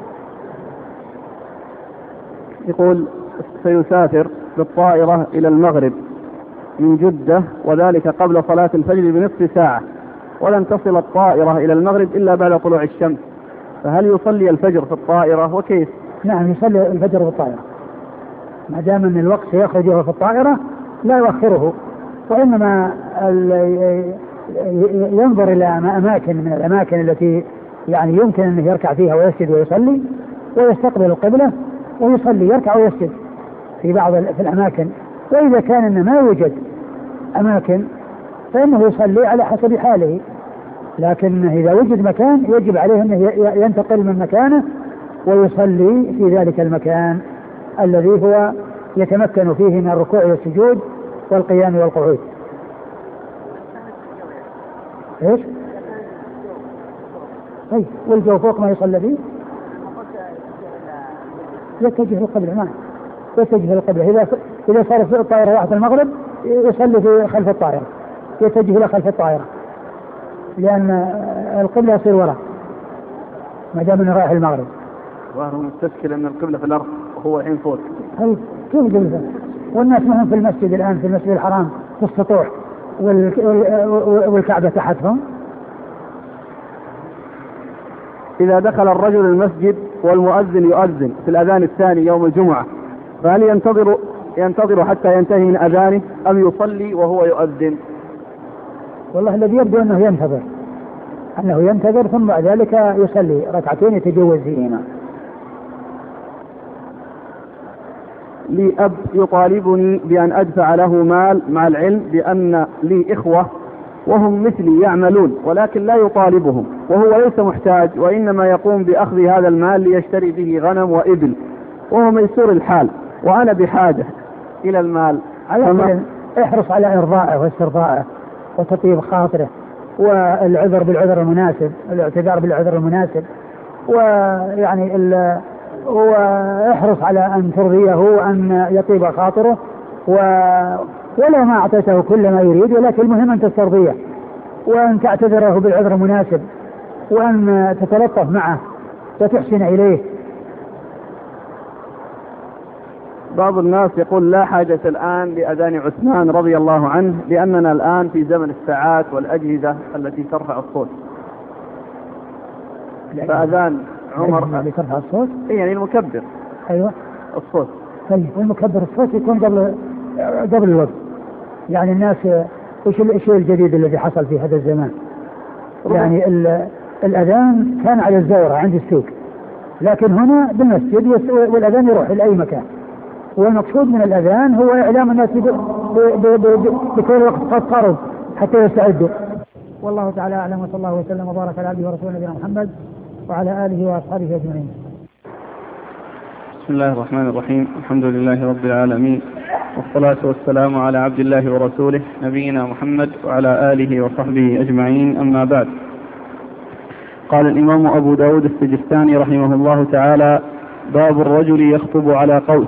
يقول سيسافر بالطائرة إلى المغرب من جدة وذلك قبل صلاة الفجر بنصف ساعة، ولن تصل الطائرة إلى المغرب إلا بعد طلوع الشمس، فهل يصلي الفجر في الطائرة وكيف؟ نعم يصلي الفجر في الطائرة، ما دام أن الوقت سيخرجه في الطائرة لا يؤخره، وإنما ينظر إلى أماكن من الأماكن التي يعني يمكن أن يركع فيها ويسجد ويصلي، ويستقبل القبلة ويصلي يركع ويسجد في بعض في الأماكن. وإذا كان أن ما يوجد أماكن فإنه يصلي على حسب حاله، لكن إذا وجد مكان يجب عليه أنه ينتقل من مكانه ويصلي في ذلك المكان الذي هو يتمكن فيه من الركوع والسجود والقيام والقعود. ايش؟ اي والجو فوق ما يصلى فيه يتجه للقبلة. نعم يتجه للقبلة. إذا إذا صار في الطائرة راحت المغرب يصلي في خلف الطائرة، يتجه إلى خلف الطائرة، لأن القبلة يصير وراء ما دام انه رايح المغرب. وهو مستشكل أن القبلة في الأرض وهو الحين فوق. هل كيف قبلة؟ والناس مهم في المسجد الآن في المسجد الحرام في السطوح والكعبة تحتهم. إذا دخل الرجل المسجد والمؤذن يؤذن في الأذان الثاني يوم الجمعة، فهل ينتظر ينتظر حتى ينتهي من أذانه أم يصلي وهو يؤذن؟ والله الذي يبدو أنه ينتظر أنه ينتظر ثم بعد ذلك يصلي ركعتين يتجوز فيهما. لي أب يطالبني بأن أدفع له مال مع العلم بأن لي إخوة وهم مثلي يعملون ولكن لا يطالبهم، وهو ليس محتاج وإنما يقوم بأخذ هذا المال ليشتري به غنم وإبل وهو ميسور الحال وأنا بحاجة إلى المال. على احرص على إرضائه واسترضائه وتطيب خاطره والعذر بالعذر المناسب، الاعتذار بالعذر المناسب، ويعني واحرص على أن ترضيه وأن يطيب خاطره، و ولو ما أعطيته كل ما يريد ولكن المهم أن تسترضيه وأن تعتذره بالعذر المناسب وأن تتلطف معه وتحسن إليه. بعض الناس يقول لا حاجة الآن لأذان عثمان رضي الله عنه لأننا الآن في زمن الساعات والأجهزة التي ترفع الصوت، فأذان عمر اللي ترفع الصوت يعني المكبر أيوة الصوت. طيب والمكبر الصوت يكون قبل قبل الوقت، يعني الناس ايش الشيء الجديد الذي حصل في هذا الزمان؟ يعني الأذان كان على الزورة عند السوق، لكن هنا بالمسجد والأذان يروح إلى أي مكان، والمقصود من الأذان هو إعلام الناس بكل وقت قد قرب حتى يستعدوا. والله تعالى أعلم، وصلى الله وسلم وبارك على عبده ورسوله نبينا محمد وعلى آله وأصحابه أجمعين. بسم الله الرحمن الرحيم، الحمد لله رب العالمين، والصلاة والسلام على عبد الله ورسوله نبينا محمد وعلى آله وصحبه أجمعين، أما بعد. قال الإمام أبو داود السجستاني رحمه الله تعالى: باب الرجل يخطب على قوس.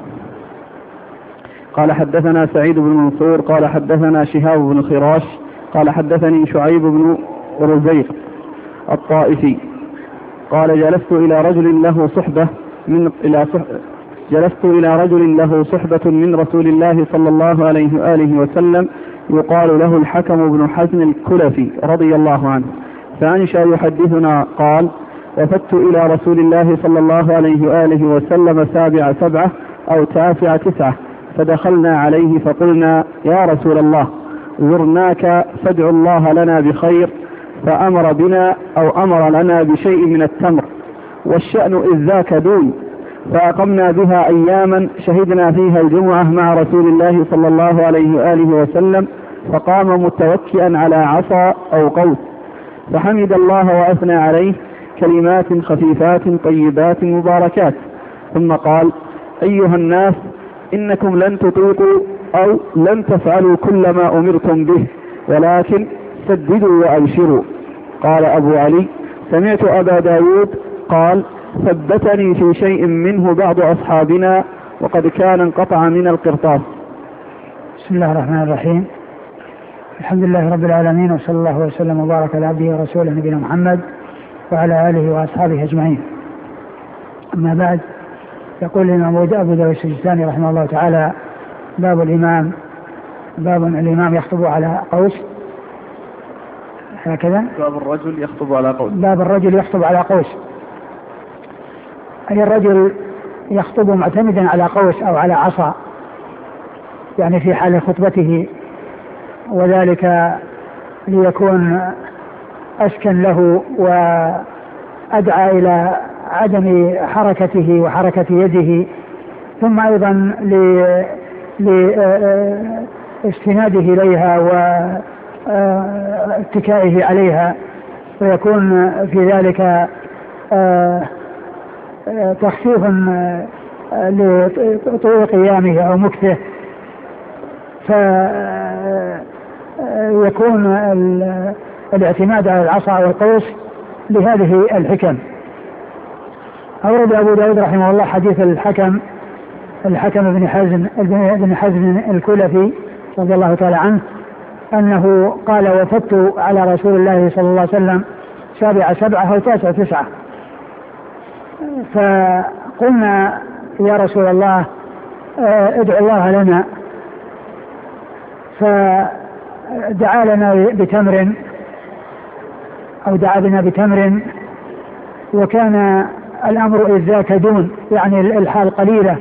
قال حدثنا سعيد بن منصور قال حدثنا شهاب بن خراش قال حدثني شعيب بن رزيق الطائفي قال جلست إلى رجل له صحبة من إلى صح جلست إلى رجل له صحبة من رسول الله صلى الله عليه وآله وسلم يقال له الحكم بن حزم الكلفي رضي الله عنه، فأنشأ يحدثنا قال: وفدت إلى رسول الله صلى الله عليه وآله وسلم سابع سبعة أو تاسع تسعة، فدخلنا عليه فقلنا: يا رسول الله، زرناك فادع الله لنا بخير، فأمر بنا أو أمر لنا بشيء من التمر، والشأن إذ ذاك دون، فأقمنا بها أياما شهدنا فيها الجمعة مع رسول الله صلى الله عليه وآله وسلم، فقام متوكئا على عصا أو قوس فحمد الله وأثنى عليه كلمات خفيفات طيبات مباركات، ثم قال: أيها الناس، إنكم لن تطيقوا أو لن تفعلوا كل ما أمرتم به، ولكن سددوا وأبشروا. قال أبو علي: سمعت أبا داود قال: ثبتني في شيء منه بعض أصحابنا وقد كان انقطع من القرطاس. بسم الله الرحمن الرحيم. الحمد لله رب العالمين، وصلى الله وسلم وبارك على عبده ورسوله نبينا محمد وعلى آله وأصحابه أجمعين. أما بعد، يقول الإمام أبو داود السجستاني رحمه الله تعالى: باب الإمام باب الإمام يخطب على قوس. هكذا باب الرجل يخطب على قوس. باب الرجل يخطب على قوس، أي الرجل يخطب معتمدا على قوس أو على عصا، يعني في حال خطبته، وذلك ليكون أسكن له وأدعى إلى عدم حركته وحركة يده، ثم أيضا لاستناده إليها واتكائه عليها، ويكون في ذلك تخفيف لطول قيامه أو مكثه، فيكون الاعتماد على العصا والقوس لهذه الحكم. أورد أبو داود رحمه الله حديث الحكم الحكم بن حزم بن حزم الكلفي رضي الله تعالى عنه، أنه قال: وفدت على رسول الله صلى الله عليه وسلم سابع سبعة أو تاسع تسعة، فقلنا: يا رسول الله ادعو الله لنا، فدعا لنا بتمر أو دعا بنا بتمر، وكان الأمر إذ ذاك دون، يعني الحال قليلة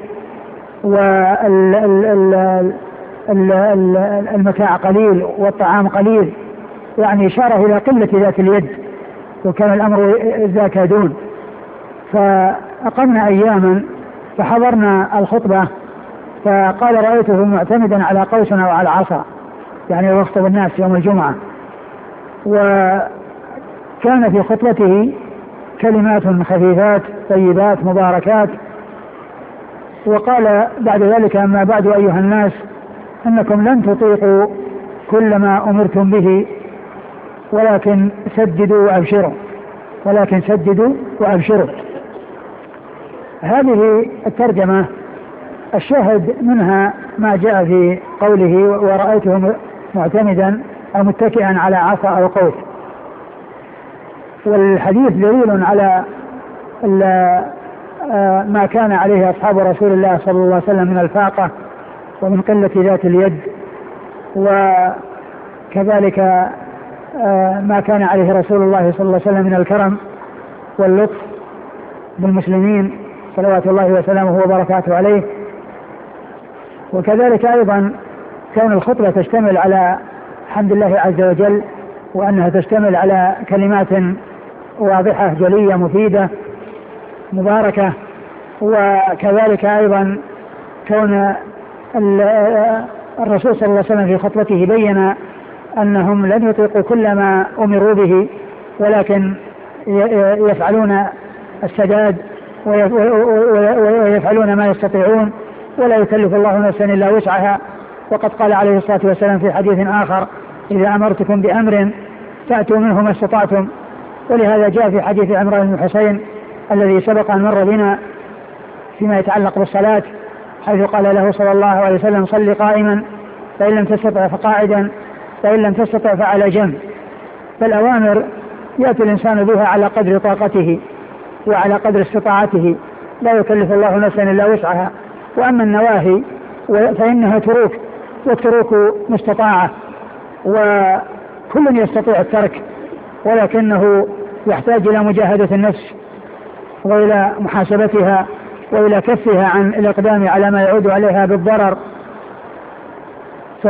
والمتاع قليل والطعام قليل، يعني إشارة إلى قلة ذات اليد، وكان الأمر إذ ذاك دون. فأقمنا أياما فحضرنا الخطبة، فقال: رأيته معتمدا على قوس أو على عصا، يعني يخطب الناس يوم الجمعة، وكان في خطبته كلمات خفيفات طيبات مباركات. وقال بعد ذلك: أما بعد أيها الناس، أنكم لن تطيقوا كل ما أمرتم به، ولكن سددوا وأبشروا ولكن سددوا وأبشروا. هذه الترجمة الشاهد منها ما جاء في قوله: ورأيته معتمدا أو متكئا على عصا أو قوس. والحديث دليل على ما كان عليه أصحاب رسول الله صلى الله عليه وسلم من الفاقة ومن قلة ذات اليد، وكذلك ما كان عليه رسول الله صلى الله عليه وسلم من الكرم واللطف بالمسلمين صلوات الله وسلامه وبركاته عليه. وكذلك أيضا كون الخطبة تشتمل على حمد الله عز وجل، وأنها تشتمل على كلمات واضحة جلية مفيدة مباركة. وكذلك أيضا كون الرسول صلى الله عليه وسلم في خطبته بين أنهم لن يطيقوا كل ما أمروا به، ولكن يفعلون السداد ويفعلون ما يستطيعون، ولا يكلف الله نفسا إلا وسعها. وقد قال عليه الصلاة والسلام في حديث آخر: إذا أمرتكم بأمر فأتوا منه ما استطعتم. ولهذا جاء في حديث عمران بن حسين الذي سبق أن مر بنا فيما يتعلق بالصلاة، حيث قال له صلى الله عليه وسلم: صل قائما، فإن لم تستطع فقاعدا، فإن لم تستطع فعلى جنب. فالأوامر يأتي الإنسان بها على قدر طاقته وعلى قدر استطاعته، لا يكلف الله نفسا إلا وسعها. وأما النواهي فإنها تروك، والتروك مستطاعة، وكل يستطيع الترك، ولكنه يحتاج إلى مجاهدة النفس وإلى محاسبتها وإلى كفها عن الإقدام على ما يعود عليها بالضرر. ف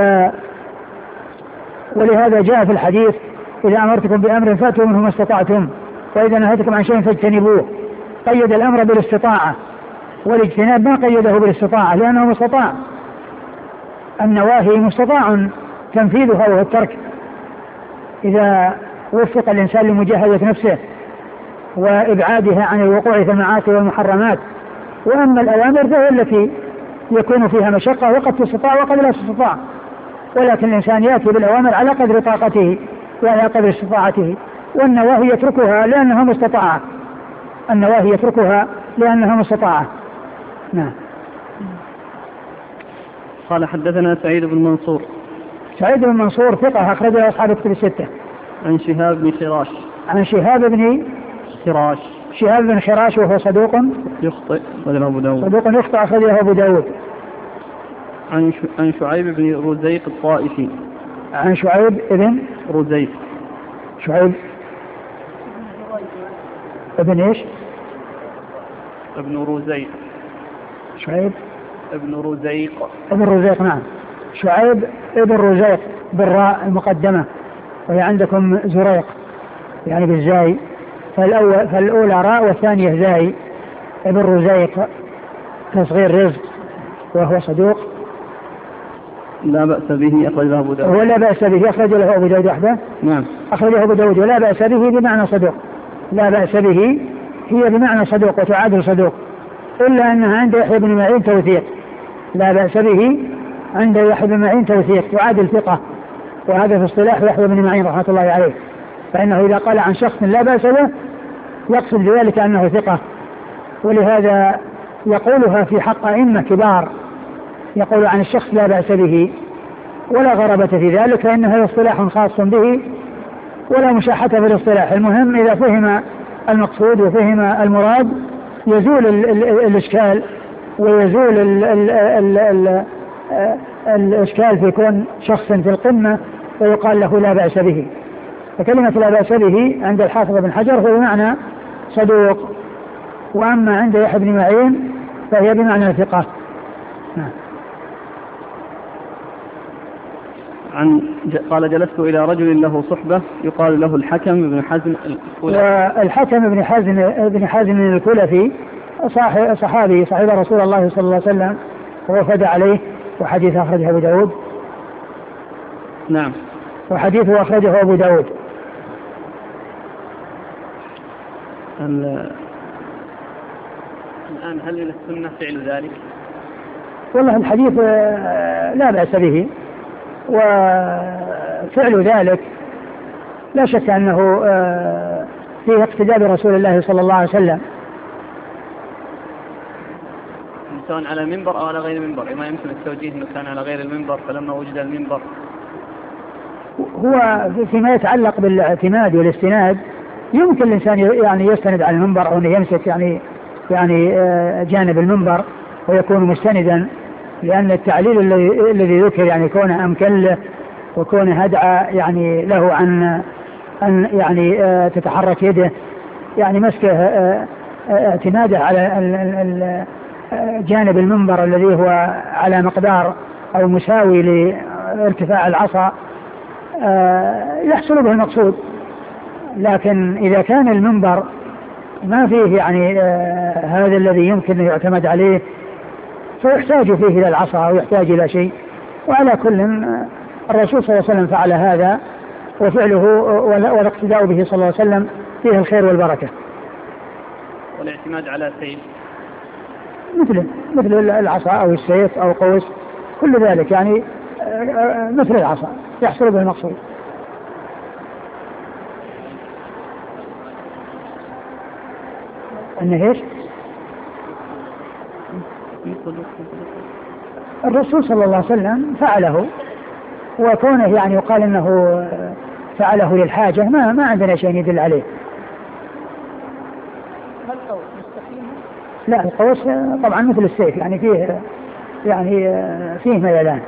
ولهذا جاء في الحديث: إذا أمرتكم بأمر فأتوا منه ما استطعتم، وإذا نهيتكم عن شيء فاجتنبوه. قيد الأمر بالاستطاعة، والاجتناب ما قيده بالاستطاعة لأنه مستطاع. النواهي مستطاع تنفيذها وهو الترك إذا وفق الإنسان لمجاهدة نفسه وإبعادها عن الوقوع في المعاصي والمحرمات. وأما الأوامر فهي التي يكون فيها مشقة وقد تستطاع وقد لا تستطاع، ولكن الإنسان يأتي بالأوامر على قدر طاقته وعلى قدر استطاعته، والنواهي يتركها لأنها مستطاعة. النواهي يتركها لأنها مستطاعة. نعم. قال حدثنا سعيد بن منصور. سعيد بن منصور ثقة أخرجه أصحاب الكتب الستة. عن شهاب بن خراش. عن شهاب بن خراش. شهاب بن خراش وهو صدوق يخطئ أخرجه أبو داود. صدوق يخطئ أخرجه أبو داود. عن عن شعيب بن رزيق الطائفي. عن شعيب بن رزيق. شعيب ابن ايش؟ ابن رزيق. شعيب ابن رزيق. ابن رزيق. نعم. شعيب ابن رزيق بالراء المقدمة، وهي عندكم زريق يعني بالزاي، فالأول فالأولى راء والثانية زاي. ابن رزيق تصغير رزق، وهو صدوق لا بأس به أخرجه أبو داود. ولا بأس به أخرج له أبو داود وحده. نعم. أخرجه أبو داود. ولا بأس به بمعنى صدوق. لا بأس به هي بمعنى صدوق وتعادل صدوق، إلا أنها عند يحيى بن معين توثيق. لا بأس به عند يحيى بن معين توثيق تعادل ثقة، وهذا في اصطلاح يحيى بن معين رحمة الله عليه، فإنه إذا قال عن شخص لا بأس به يقصد بذلك أنه ثقة. ولهذا يقولها في حق أئمة كبار، يقول عن الشخص لا بأس به ولا غرابة في ذلك، فإنه اصطلاح خاص به ولا مشاحة في الاصطلاح. المهم إذا فهم المقصود وفهم المراد يزول ال ال الإشكال، ويزول ال ال ال ال الإشكال في كون شخص في القمة ويقال له لا بأس به. فكلمة لا بأس به عند الحافظ بن حجر هو بمعنى صدوق، وأما عند يحيى بن معين فهي بمعنى ثقة. نعم. عن قال جلست إلى رجل له صحبة يقال له الحكم بن حزم الكلفي. والحكم بن حزم بن حزم الكلفي صحابي صاحب رسول الله صلى الله عليه وسلم ووفد عليه، وحديث أخرجه أبو داود. نعم. وحديثه أخرجه أبو داود. الآن هل من السنة فعل ذلك؟ والله الحديث لا بأس به، وفعل ذلك لا شك أنه فيه اقتداء برسول الله صلى الله عليه وسلم، سواء على المنبر أو على غير المنبر. ما يمكن التوجيه أنه كان على غير المنبر فلما وجد المنبر. هو فيما يتعلق بالاعتماد والاستناد يمكن الإنسان يعني يستند على المنبر أو يمسك يعني يعني جانب المنبر ويكون مستندا، لأن التعليل الذي الذي ذكر يعني كونه أمكن له وكونه هدعى يعني له عن أن يعني تتحرك يده، يعني مسكه اعتماده على جانب المنبر الذي هو على مقدار أو مساوي لارتفاع العصا يحصل به المقصود. لكن إذا كان المنبر ما فيه يعني هذا الذي يمكن أن يعتمد عليه فيحتاج فيه إلى العصا أو يحتاج إلى شيء. وعلى كل الرسول صلى الله عليه وسلم فعل هذا، وفعله والاقتداء به صلى الله عليه وسلم فيه الخير والبركة. والاعتماد على سيف مثل مثل العصا أو السيف أو قوس، كل ذلك يعني مثل العصا يحصل به المقصود. أنه إيش؟ الرسول صلى الله عليه وسلم فعله، وكونه يعني يقال أنه فعله للحاجة ما ما عندنا شيء يدل عليه. لا القوس طبعا مثل السيف يعني فيه يعني فيه ميلان.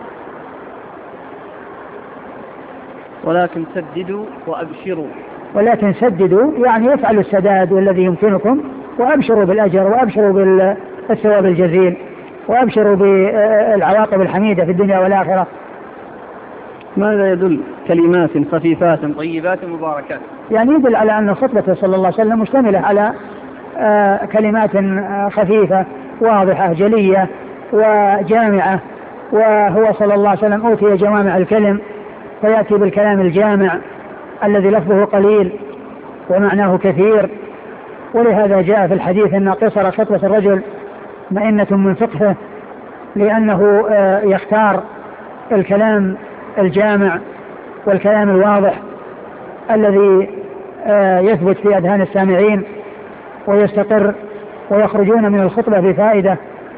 ولكن سددوا وأبشروا. ولكن سددوا يعني يفعلوا السداد والذي يمكنكم، وأبشروا بالأجر وأبشروا بالثواب الجزيل وأبشروا بالعواقب الحميدة في الدنيا والآخرة. ماذا يدل؟ كلمات خفيفات طيبات مباركات، يعني يدل على أن خطبته صلى الله عليه وسلم مشتملة على كلمات خفيفة واضحة جلية وجامعة، وهو صلى الله عليه وسلم أوتي جوامع الكلم، فيأتي بالكلام الجامع الذي لفظه قليل ومعناه كثير. ولهذا جاء في الحديث أن قصر خطبة الرجل مئنة من فقهه، لأنه يختار الكلام الجامع والكلام الواضح الذي يثبت في أذهان السامعين ويستقر ويخرجون من الخطبة بفائدة.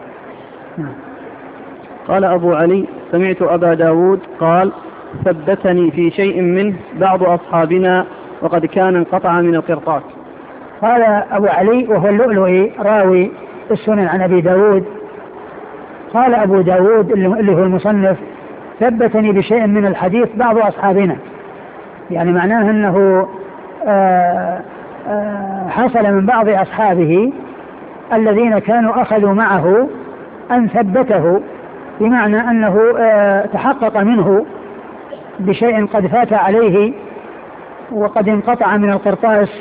قال أبو علي: سمعت أبا داود قال: ثبتني في شيء منه بعض أصحابنا وقد كان انقطع من القرطاس. قال أبو علي وهو اللؤلؤي راوي السنن عن أبي داود، قال أبو داود اللي هو المصنف: ثبتني بشيء من الحديث بعض أصحابنا، يعني معناه أنه آآ آآ حصل من بعض أصحابه الذين كانوا أخذوا معه أن ثبته، بمعنى أنه تحقق منه بشيء قد فات عليه وقد انقطع من القرطاس،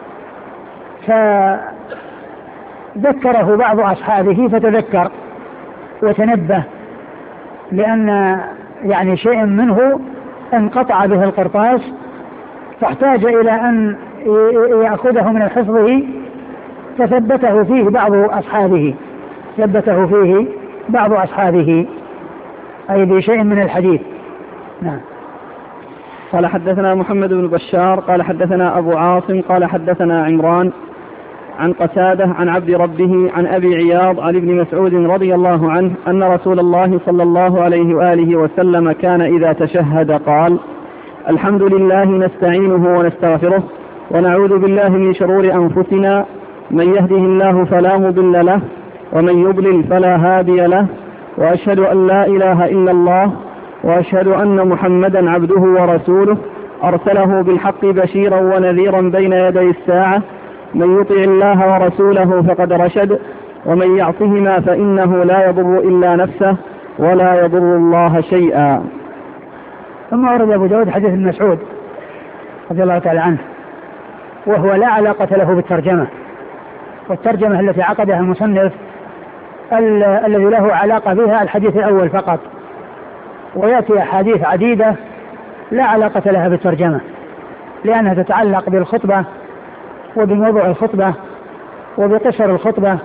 فذكره بعض أصحابه فتذكر وتنبه، لأن يعني شيء منه انقطع به القرطاس، فاحتاج إلى أن يأخذه من حفظه فثبته فيه بعض أصحابه ثبته فيه بعض أصحابه أي بشيء من الحديث. نعم. قال: حدثنا محمد بن بشار قال حدثنا أبو عاصم قال حدثنا عمران عن قتادة عن عبد ربه عن أبي عياض عن ابن مسعود رضي الله عنه أن رسول الله صلى الله عليه وآله وسلم كان إذا تشهد قال: الحمد لله نستعينه ونستغفره ونعوذ بالله من شرور أنفسنا، من يهده الله فلا مضل له ومن يضلل فلا هادي له، وأشهد أن لا إله إلا الله وأشهد أن محمدا عبده ورسوله أرسله بالحق بشيرا ونذيرا بين يدي الساعة، من يطع الله ورسوله فقد رشد ومن يعصهما فإنه لا يضر إلا نفسه ولا يضر الله شيئا. ثم ورد أبو داود حديث ابن مسعود رضي الله تعالى عنه، وهو لا علاقة له بالترجمة، والترجمة التي عقدها المصنف الذي له علاقة بها الحديث الأول فقط، ويأتي أحاديث عديدة لا علاقة لها بالترجمة، لأنها تتعلق بالخطبة وبموضوع الخطبة وبقصر الخطبة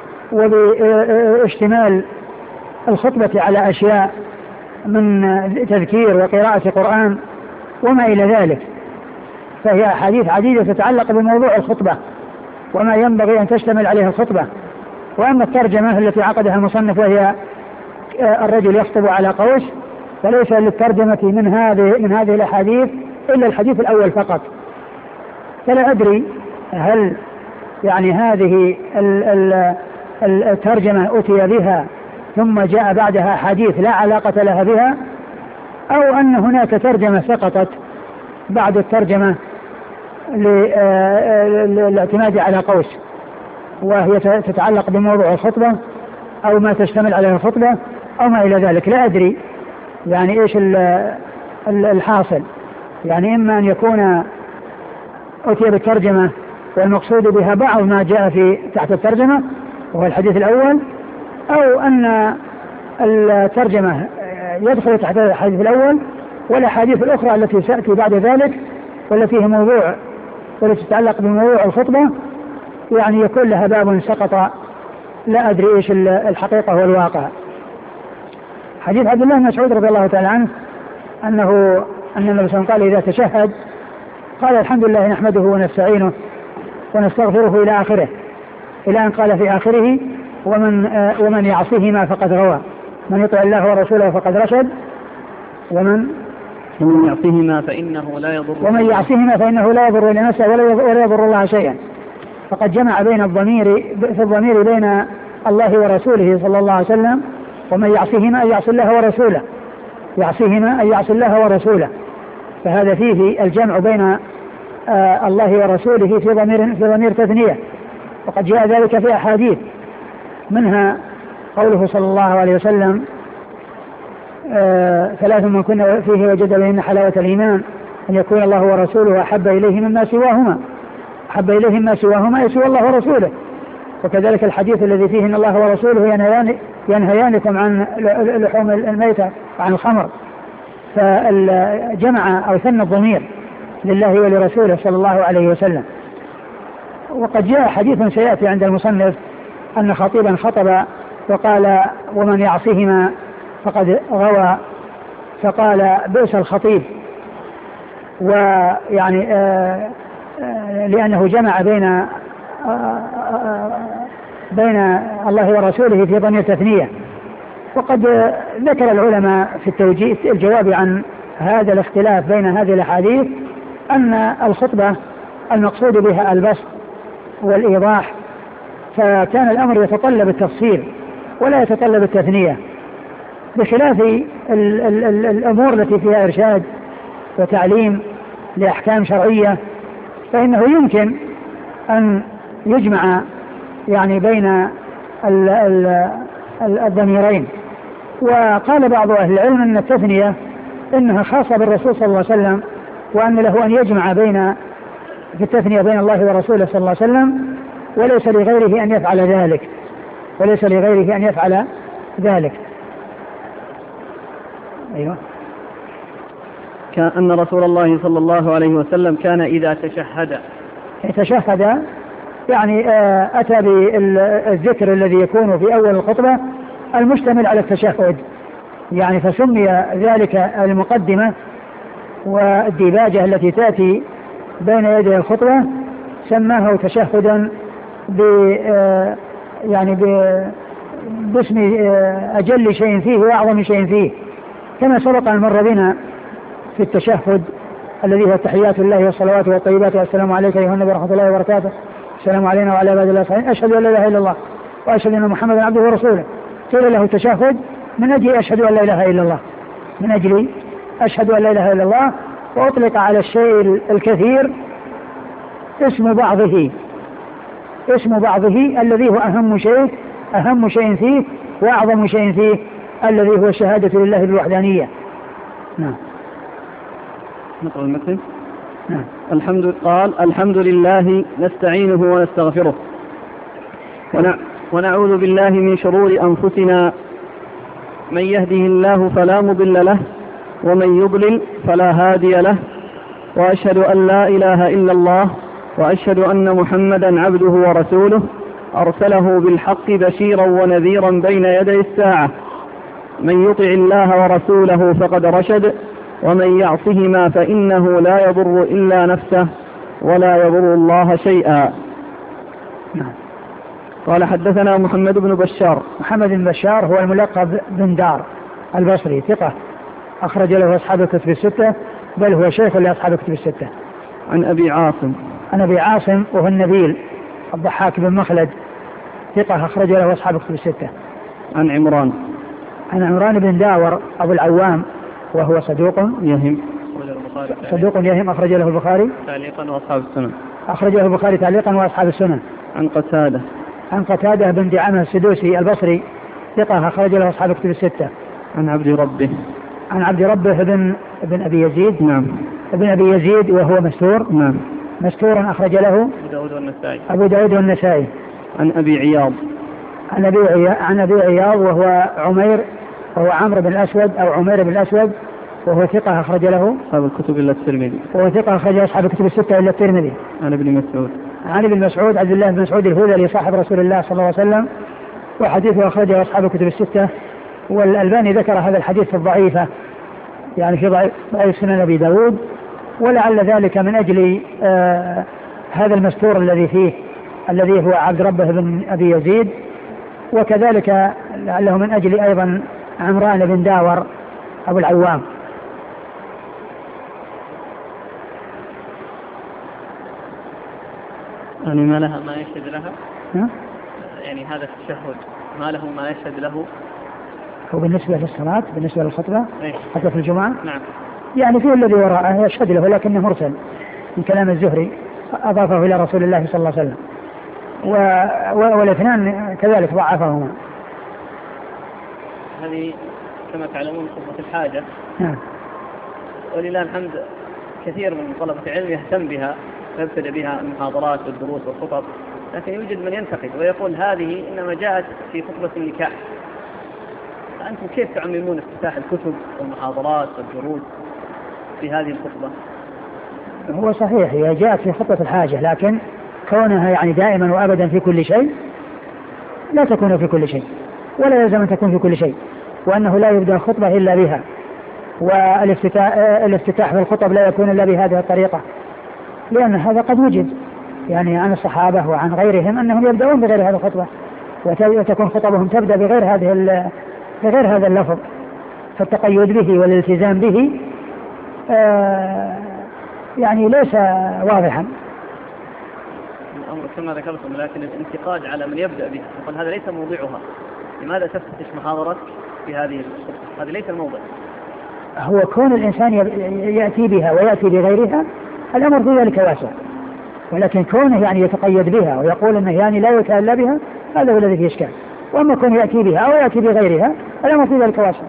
وباشتمال الخطبة على أشياء من تذكير وقراءة قرآن وما إلى ذلك، فهي أحاديث عديدة تتعلق بموضوع الخطبة وما ينبغي أن تشتمل عليها الخطبة. وأما الترجمة التي عقدها المصنف وهي الرجل يخطب على قوس، فليس للترجمة من هذه من هذه الأحاديث إلا الحديث الأول فقط. فلا أدري هل يعني هذه الترجمة أتي بها ثم جاء بعدها حديث لا علاقة لها بها، أو أن هناك ترجمة سقطت بعد الترجمة للاعتماد على قوس وهي تتعلق بموضوع الخطبة أو ما تشتمل عليه الخطبة أو ما إلى ذلك. لا أدري يعني إيش الحاصل، يعني إما أن يكون أتي بالترجمة والمقصود بها بعض ما جاء في تحت الترجمة وهو الحديث الأول، أو أن الترجمة يدخل تحت الحديث الأول والأحاديث الأخرى التي سأتي بعد ذلك والتي هي موضوع والتي تتعلق بموضوع الخطبة يعني يكون لها باب سقط. لا أدري إيش الحقيقة والواقع. حديث عبد الله بن مسعود رضي الله تعالى عنه أنه أن النبي صلى الله عليه وسلم قال إذا تشهد قال: الحمد لله نحمده ونستعينه ونستغفره إلى آخره، إلى أن قال في آخره: ومن آه ومن يعصهما فقد غوى، من يطع الله ورسوله فقد رشد، ومن ومن يعصهما فإنه لا يضر ومن يعصهما فإنه لا يضر إلا نفسه ولا يضر الله شيئا. فقد جمع بين الضمير في الضمير بين الله ورسوله صلى الله عليه وسلم، ومن يعصهما أن يعصي الله ورسوله، يعصيهما أن يعصي الله ورسوله، فهذا فيه الجمع بين آه الله ورسوله في ضمير في ضمير تثنية. وقد جاء ذلك في أحاديث، منها قوله صلى الله عليه وسلم: آه ثلاث من كنا فيه وجد بهن حلاوة الإيمان أن يكون الله ورسوله أحب إليه مما سواهما، أحب إليه مما سواهما يسوى الله ورسوله، وكذلك الحديث الذي فيه إن الله ورسوله ينهيان ينهيانكم عن لحوم الميتة وعن الخمر، فجمع أو ثنى الضمير لله ولرسوله صلى الله عليه وسلم. وقد جاء حديث سيأتي عند المصنف أن خطيبا خطب وقال ومن يعصهما فقد غوى، فقال بئس الخطيب، ويعني آآ آآ لأنه جمع بين آآ آآ بين الله ورسوله في ضمير تثنية. وقد ذكر العلماء في التوجيه الجواب عن هذا الاختلاف بين هذه الأحاديث أن الخطبة المقصود بها البسط والإيضاح، فكان الأمر يتطلب التفصيل ولا يتطلب التثنية، بخلاف ال ال ال الأمور التي فيها إرشاد وتعليم لأحكام شرعية، فإنه يمكن أن يجمع يعني بين ال ال الضميرين. وقال بعض أهل العلم أن التثنية إنها خاصة بالرسول صلى الله عليه وسلم، وأن له أن يجمع بين في التثنية بين الله ورسوله صلى الله عليه وسلم، وليس لغيره أن يفعل ذلك وليس لغيره أن يفعل ذلك. أيوة. كان أن رسول الله صلى الله عليه وسلم كان إذا تشهد تشهد يعني أتى بالذكر الذي يكون في أول الخطبة المشتمل على التشهد، يعني فسمي ذلك المقدمة والديباجة التي تأتي بين يدي الخطبة سماه تشهدا ب يعني باسم أجل شيء فيه وأعظم شيء فيه، كما سبق أن مر بنا في التشهد الذي هو تحيات الله والصلوات والطيبات والسلام عليك أيها النبي ورحمة الله وبركاته، السلام علينا وعلى عباد الله الصالحين، أشهد أن لا إله إلا الله وأشهد أن محمدا عبده ورسوله. قيل له التشهد من أجل أشهد أن لا إله إلا الله من أجل أشهد أن لا إله إلا الله وأطلق على الشيء الكثير اسم بعضه اسم بعضه الذي هو أهم شيء أهم شيء فيه وأعظم شيء فيه الذي هو الشهادة لله بالوحدانية. نعم. نقرأ المتن. نعم. الحمد قال الحمد لله نستعينه ونستغفره ونع ونعوذ بالله من شرور أنفسنا، من يهده الله فلا مضل له ومن يضلل فلا هادي له، وأشهد أن لا إله إلا الله وأشهد أن محمدا عبده ورسوله أرسله بالحق بشيرا ونذيرا بين يدي الساعة، من يطع الله ورسوله فقد رشد ومن يعصهما فإنه لا يضر إلا نفسه ولا يضر الله شيئا. قال حدثنا محمد بن بشار. محمد بن بشار هو الملقب بن دار البصري، ثقة أخرج له أصحاب الكتب الستة، بل هو شيخ لأصحاب الكتب الستة. عن أبي عاصم. عن أبي عاصم وهو النبيل الضحاك بن مخلد، ثقة أخرج له أصحاب الكتب الستة. عن عمران. عن عمران بن داور أبو العوام وهو صدوق يهم صدوق يهم أخرج له البخاري تعليقا وأصحاب السنن. أخرج له البخاري تعليقا وأصحاب السنن. عن قتادة. عن قتادة بن دعامة السدوسي البصري، ثقة أخرج له أصحاب الكتب الستة. عن عبد ربه. عن عبد ربه بن ابن أبي يزيد. نعم. ابن أبي يزيد وهو مستور. نعم. مستورا أخرج له أبو داود والنسائي. أبو داود والنسائي. عن أبي عياض. عن أبي عياض عن أبي عياض وهو عمير وهو عمرو بن الأسود أو عمير بن الأسود وهو ثقة أخرج له أصحاب الكتب إلا الترمذي. وهو ثقة أخرج أصحاب الكتب الستة إلا الترمذي. عن ابن مسعود. عن ابن مسعود عبد الله بن مسعود الهذلي صاحب رسول الله صلى الله عليه وسلم، وحديثه أخرجه أصحاب الكتب الستة. والألباني ذكر هذا الحديث في الضعيفة، يعني في ضعيف سنن أبي داود، ولعل ذلك من أجل آه هذا المستور الذي فيه الذي هو عبد ربه بن أبي يزيد، وكذلك لعله من أجل أيضا عمران بن داور أبو العوام. يعني ما لها ما يشهد لها؟ ها؟ يعني هذا التشهد ما له ما يشهد له؟ هو بالنسبة للصلاة بالنسبة للخطبة أيه؟ حتى في الجمعة؟ نعم. يعني فيه الذي وراءه يشهد له لكنه مرسل من كلام الزهري أضافه إلى رسول الله صلى الله عليه وسلم، و... والاثنان كذلك ضعفهما. هذه كما تعلمون خطبة الحاجة. نعم. ولله الحمد كثير من طلبة العلم يهتم بها ويبتدأ بها المحاضرات والدروس والخطب، لكن يوجد من ينتقد ويقول هذه إنما جاءت في خطبة النكاح، فأنتم كيف تعممون افتتاح الكتب والمحاضرات والدروس في هذه الخطبة؟ هو صحيح هي جاءت في خطبة الحاجة، لكن كونها يعني دائما وأبدا في كل شيء لا تكون في كل شيء، ولا يلزم أن تكون في كل شيء، وأنه لا يبدأ الخطبة إلا بها، والافتتاح في الخطب لا يكون إلا بهذه الطريقة، لأن هذا قد وجد يعني عن الصحابة وعن غيرهم أنهم يبدأون بغير هذه الخطبة، وتكون خطبهم تبدأ بغير هذه بغير هذا اللفظ، فالتقيد به والالتزام به آه يعني ليس واضحا. الأمر كما ذكرتم، لكن الانتقاد على من يبدأ به يقول هذا ليس موضعها، لماذا تفتش محاضرة في هذه الخطبة؟ هذا ليس الموضع. هو كون الإنسان يأتي بها ويأتي بغيرها الأمر في ذلك واسع، ولكن كونه يعني يتقيد بها ويقول أنه يعني لا يتألى بها هذا هو الذي فيه إشكال، وأما كونه يأتي بها أو يأتي بغيرها الأمر في ذلك واسع.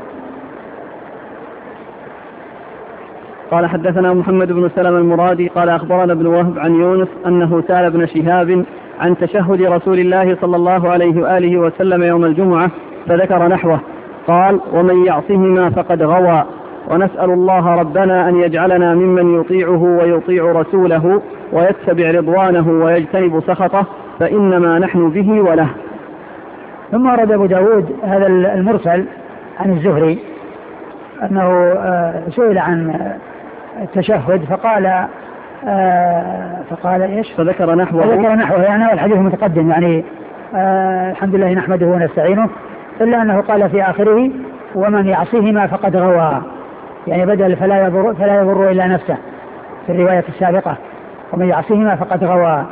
قال حدثنا محمد بن سلمة المرادي قال أخبرنا ابن وهب عن يونس أنه سأل ابن شهاب عن تشهد رسول الله صلى الله عليه وآله وسلم يوم الجمعة فذكر نحوه، قال ومن يعصهما فقد غوى، ونسأل الله ربنا أن يجعلنا ممن يطيعه ويطيع رسوله ويتبع رضوانه ويجتنب سخطه، فإنما نحن به وله. ثم أرد أبو داود هذا المرسل عن الزهري أنه سئل عن التشهد فقال فقال إيش فذكر نحوه فذكر نحوه يعني والحديث متقدم يعني الحمد لله نحمده ونستعينه، إلا أنه قال في آخره ومن يعصيهما فقد غوى، يعني بدل فلا يضر, فلا يضر إلا نفسه في الرواية السابقة، ومن يعصيهما فقد غوى.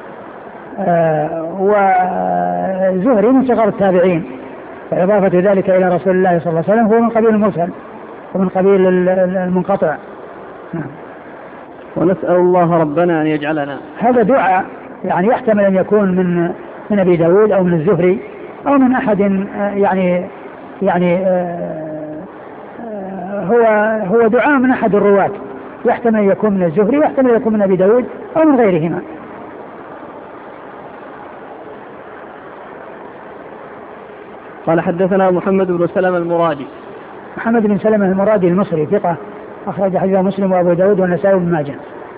وزهري من صغار التابعين، فإضافة ذلك إلى رسول الله صلى الله عليه وسلم هو من قبيل المرسل ومن قبيل المنقطع. نعم. ونسأل الله ربنا أن يجعلنا، هذا دعاء يعني يحتمل أن يكون من من أبي داود أو من الزهري أو من أحد يعني يعني هو هو دعاء من أحد الرواة، يحتمل أن يكون من الزهري ويحتمل أن يكون من أبي داود أو من غيرهما. قال حدثنا محمد بن سلمة المرادي محمد بن سلمة المرادي المصري ثقة أخرج حديثه مسلم وأبو داود والنسائي وابن ماجه.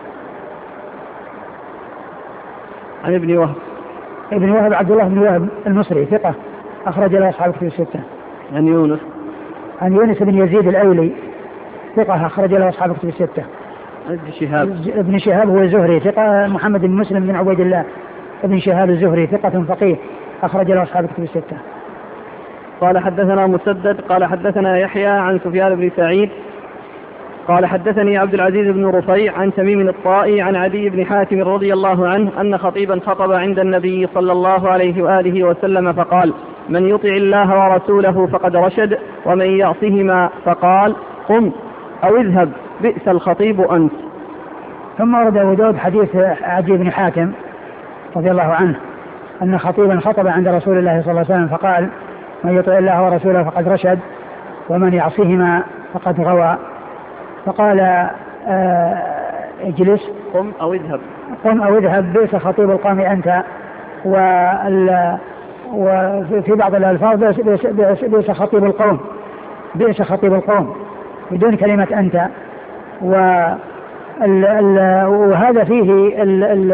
عن ابن وهب ابن وهب عبد الله بن وهب المصري ثقة أخرج له أصحاب الكتب الستة. عن يونس عن يونس بن يزيد الأيلي ثقة أخرج له أصحاب الكتب الستة. ابن شهاب ابن شهاب هو الزهري ثقة. محمد بن مسلم بن عبيد الله ابن شهاب الزهري ثقة فقيه أخرج له أصحاب الكتب الستة. قال حدثنا مسدد قال حدثنا يحيى عن سفيان بن سعيد قال حدثني عبد العزيز بن رفيع عن تميم الطائي عن عدي بن حاتم رضي الله عنه أن خطيبا خطب عند النبي صلى الله عليه وآله وسلم فقال من يطع الله ورسوله فقد رشد ومن يعصهما فقال قم أو اذهب بئس الخطيب أنت. ثم ورد أبو داود حديث عدي بن حاتم رضي الله عنه أن خطيبا خطب عند رسول الله صلى الله عليه وسلم فقال من يطع الله ورسوله فقد رشد ومن يعصهما فقد غوى، فقال آه اجلس قم أو اذهب قم أو اذهب بئس خطيب القوم أنت، وفي بعض الألفاظ بئس خطيب القوم بئس خطيب القوم بدون كلمة أنت. وهذا فيه ال ال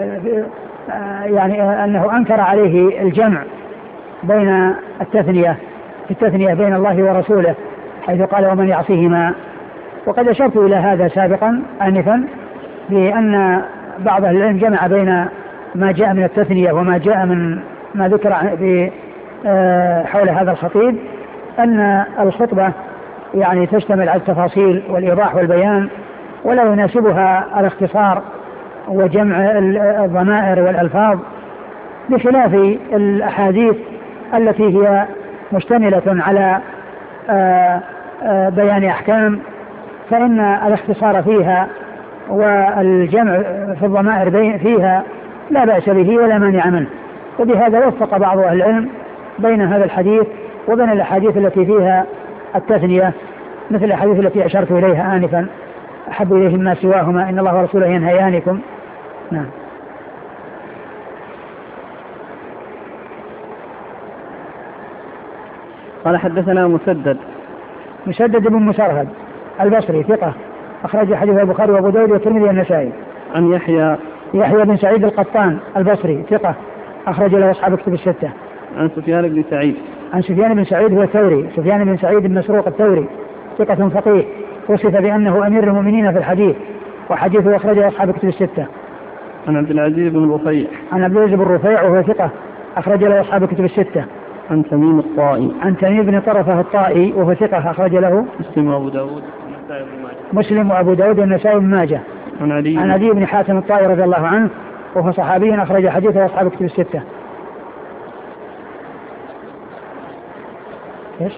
يعني أنه أنكر عليه الجمع بين التثنية في التثنية بين الله ورسوله حيث قال ومن يعصيهما، وقد أشرت إلى هذا سابقا آنفا بأن بعض أهل العلم جمع بين ما جاء من التثنية وما جاء من ما ذكر حول هذا الخطيب، أن الخطبة يعني تشتمل على التفاصيل والإيضاح والبيان ولا يناسبها الاختصار وجمع الضمائر والألفاظ، بخلاف الأحاديث التي هي مشتملة على بيان أحكام، فإن الاختصار فيها والجمع في الضمائر فيها لا بأس به ولا مانع منه. وبهذا وفق بعض أهل العلم بين هذا الحديث وبين الأحاديث التي فيها التثنية مثل الأحاديث التي أشرت إليها آنفا أحب إليهم ما سواهما إن الله ورسوله ينهيانكم. نعم. قال حدثنا مسدد مسدد بن مسرهد البصري ثقة أخرج حديث البخاري وأبو داود والترمذي والنسائي. عن يحيى يحيى بن سعيد القطان البصري ثقة أخرج له أصحاب الكتب الستة. عن سفيان بن سعيد عن سفيان بن سعيد هو الثوري سفيان بن سعيد بن مسروق الثوري ثقة فقيه وصف بأنه أمير المؤمنين في الحديث وحديثه أخرجه أصحاب الكتب الستة. عن عبد العزيز بن رفيع عن عبد العزيز بن رفيع وهو ثقة أخرج له أصحاب الكتب الستة. عن تميم الطائي عن تميم بن طرفة الطائي وهو ثقة أخرج له مسلم وأبو داود مسلم وأبو داود والنسائي بن ماجه. عن علي عن علي بن حاتم الطائي رضي الله عنه وهو صحابي أخرج حديثه أصحاب الكتب الستة. إيش؟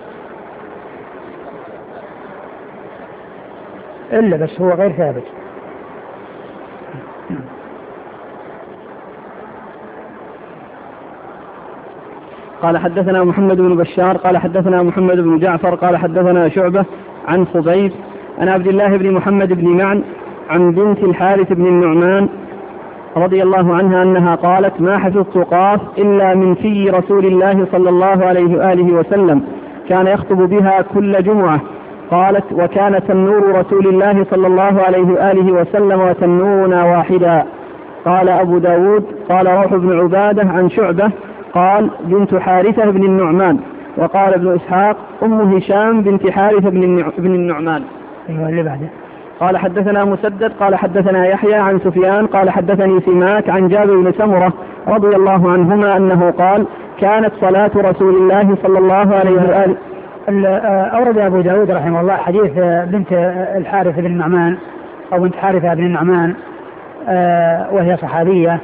إلا بس هو غير ثابت. قال حدثنا محمد بن بشار قال حدثنا محمد بن جعفر قال حدثنا شعبة عن خبيب عن عبد الله بن محمد بن معن عن بنت الحارث بن النعمان رضي الله عنها أنها قالت ما حفظت قاف إلا من في رسول الله صلى الله عليه وآله وسلم كان يخطب بها كل جمعة. قالت وكان تنور رسول الله صلى الله عليه وآله وسلم وتنورنا واحدا. قال أبو داود قال روح بن عبادة عن شعبة قال بنت حارثة بن النعمان. وقال ابن إسحاق أم هشام بنت حارثة بن النعمان. أيوة اللي بعده. قال حدثنا مسدد قال حدثنا يحيى عن سفيان قال حدثني سماك عن جابر بن سمرة رضي الله عنهما أنه قال كانت صلاة رسول الله صلى الله عليه وآله. أورد أبو داود رحمه الله حديث بنت الحارث بن النعمان أو بنت حارثة بن النعمان وهي صحابية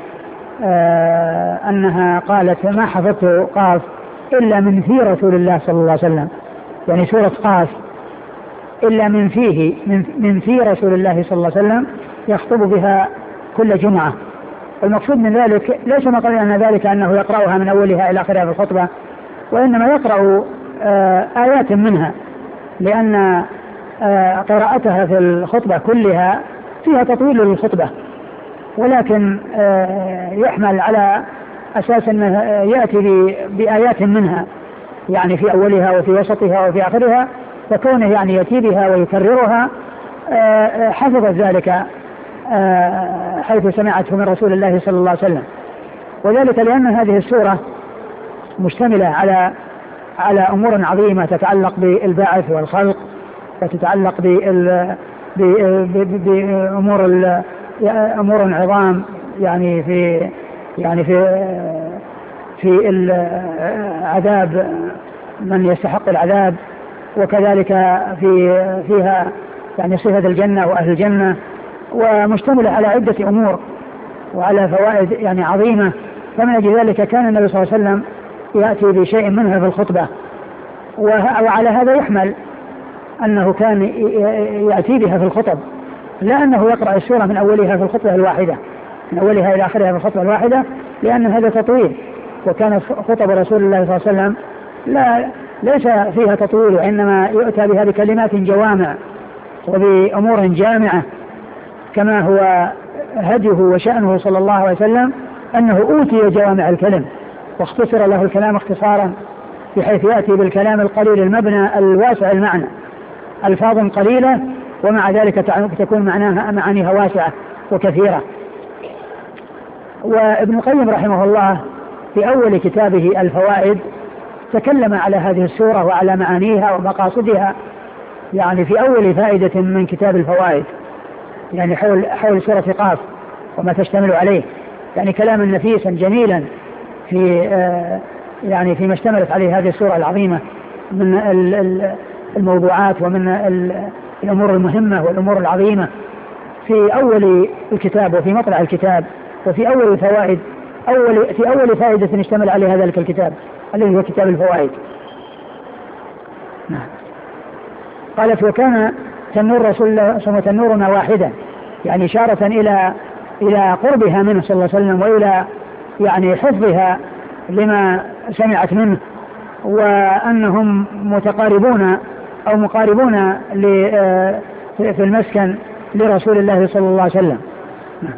أنها قالت ما حفظت قاف إلا من في رسول الله صلى الله عليه وسلم يعني سورة قاف إلا من فيه من, من في رسول الله صلى الله عليه وسلم يخطب بها كل جمعة. المقصود من ذلك ليس مقال أن ذلك أنه يقرأها من أولها إلى آخرها في الخطبة وإنما يقرأ آه آيات منها لأن آه قراءتها في الخطبة كلها فيها تطويل للخطبة ولكن آه يحمل على أساس أنه يأتي بآيات منها يعني في أولها وفي وسطها وفي آخرها فكونه يعني يأتي بها ويكررها حفظت ذلك حيث سمعته من رسول الله صلى الله عليه وسلم. وذلك لأن هذه السورة مشتملة على على أمور عظيمة تتعلق بالبعث والخلق وتتعلق بأمور أمور عظام يعني في يعني في في العذاب من يستحق العذاب وكذلك في فيها يعني صفة الجنة وأهل الجنة ومشتملة على عدة أمور وعلى فوائد يعني عظيمة. فمن أجل ذلك كان النبي صلى الله عليه وسلم يأتي بشيء منها في الخطبة وعلى هذا يحمل أنه كان يأتي بها في الخطب لا أنه يقرأ السورة من أولها في الخطبة الواحدة من أولها إلى آخرها في الخطبة الواحدة لأن هذا تطويل وكان خطب رسول الله صلى الله عليه وسلم لا ليس فيها تطويل وإنما يؤتى بها بكلمات جوامع وبأمور جامعة كما هو هديه وشأنه صلى الله عليه وسلم أنه أوتي جوامع الكلم واختصر له الكلام اختصارا بحيث يأتي بالكلام القليل المبنى الواسع المعنى ألفاظ قليلة ومع ذلك تكون معناها معانيها واسعة وكثيرة. وابن القيم رحمه الله في أول كتابه الفوائد تكلم على هذه السورة وعلى معانيها ومقاصدها يعني في أول فائدة من كتاب الفوائد يعني حول, حول سورة قاف وما تشتمل عليه يعني كلاما نفيسا جميلا في آه يعني فيما اشتملت عليه هذه السورة العظيمة من الموضوعات ومن الأمور المهمة والأمور العظيمة في أول الكتاب وفي مطلع الكتاب وفي أول الفوائد أول في أول فائدة اشتمل عليها ذلك الكتاب الذي هو كتاب الفوائد. نعم. قالت وكان تنور رسول الله صلى الله عليه وسلم تنورنا واحدا يعني إشارة إلى إلى قربها منه صلى الله عليه وسلم وإلى يعني حفظها لما سمعت منه وأنهم متقاربون أو مقاربون في المسكن لرسول الله صلى الله عليه وسلم. نعم.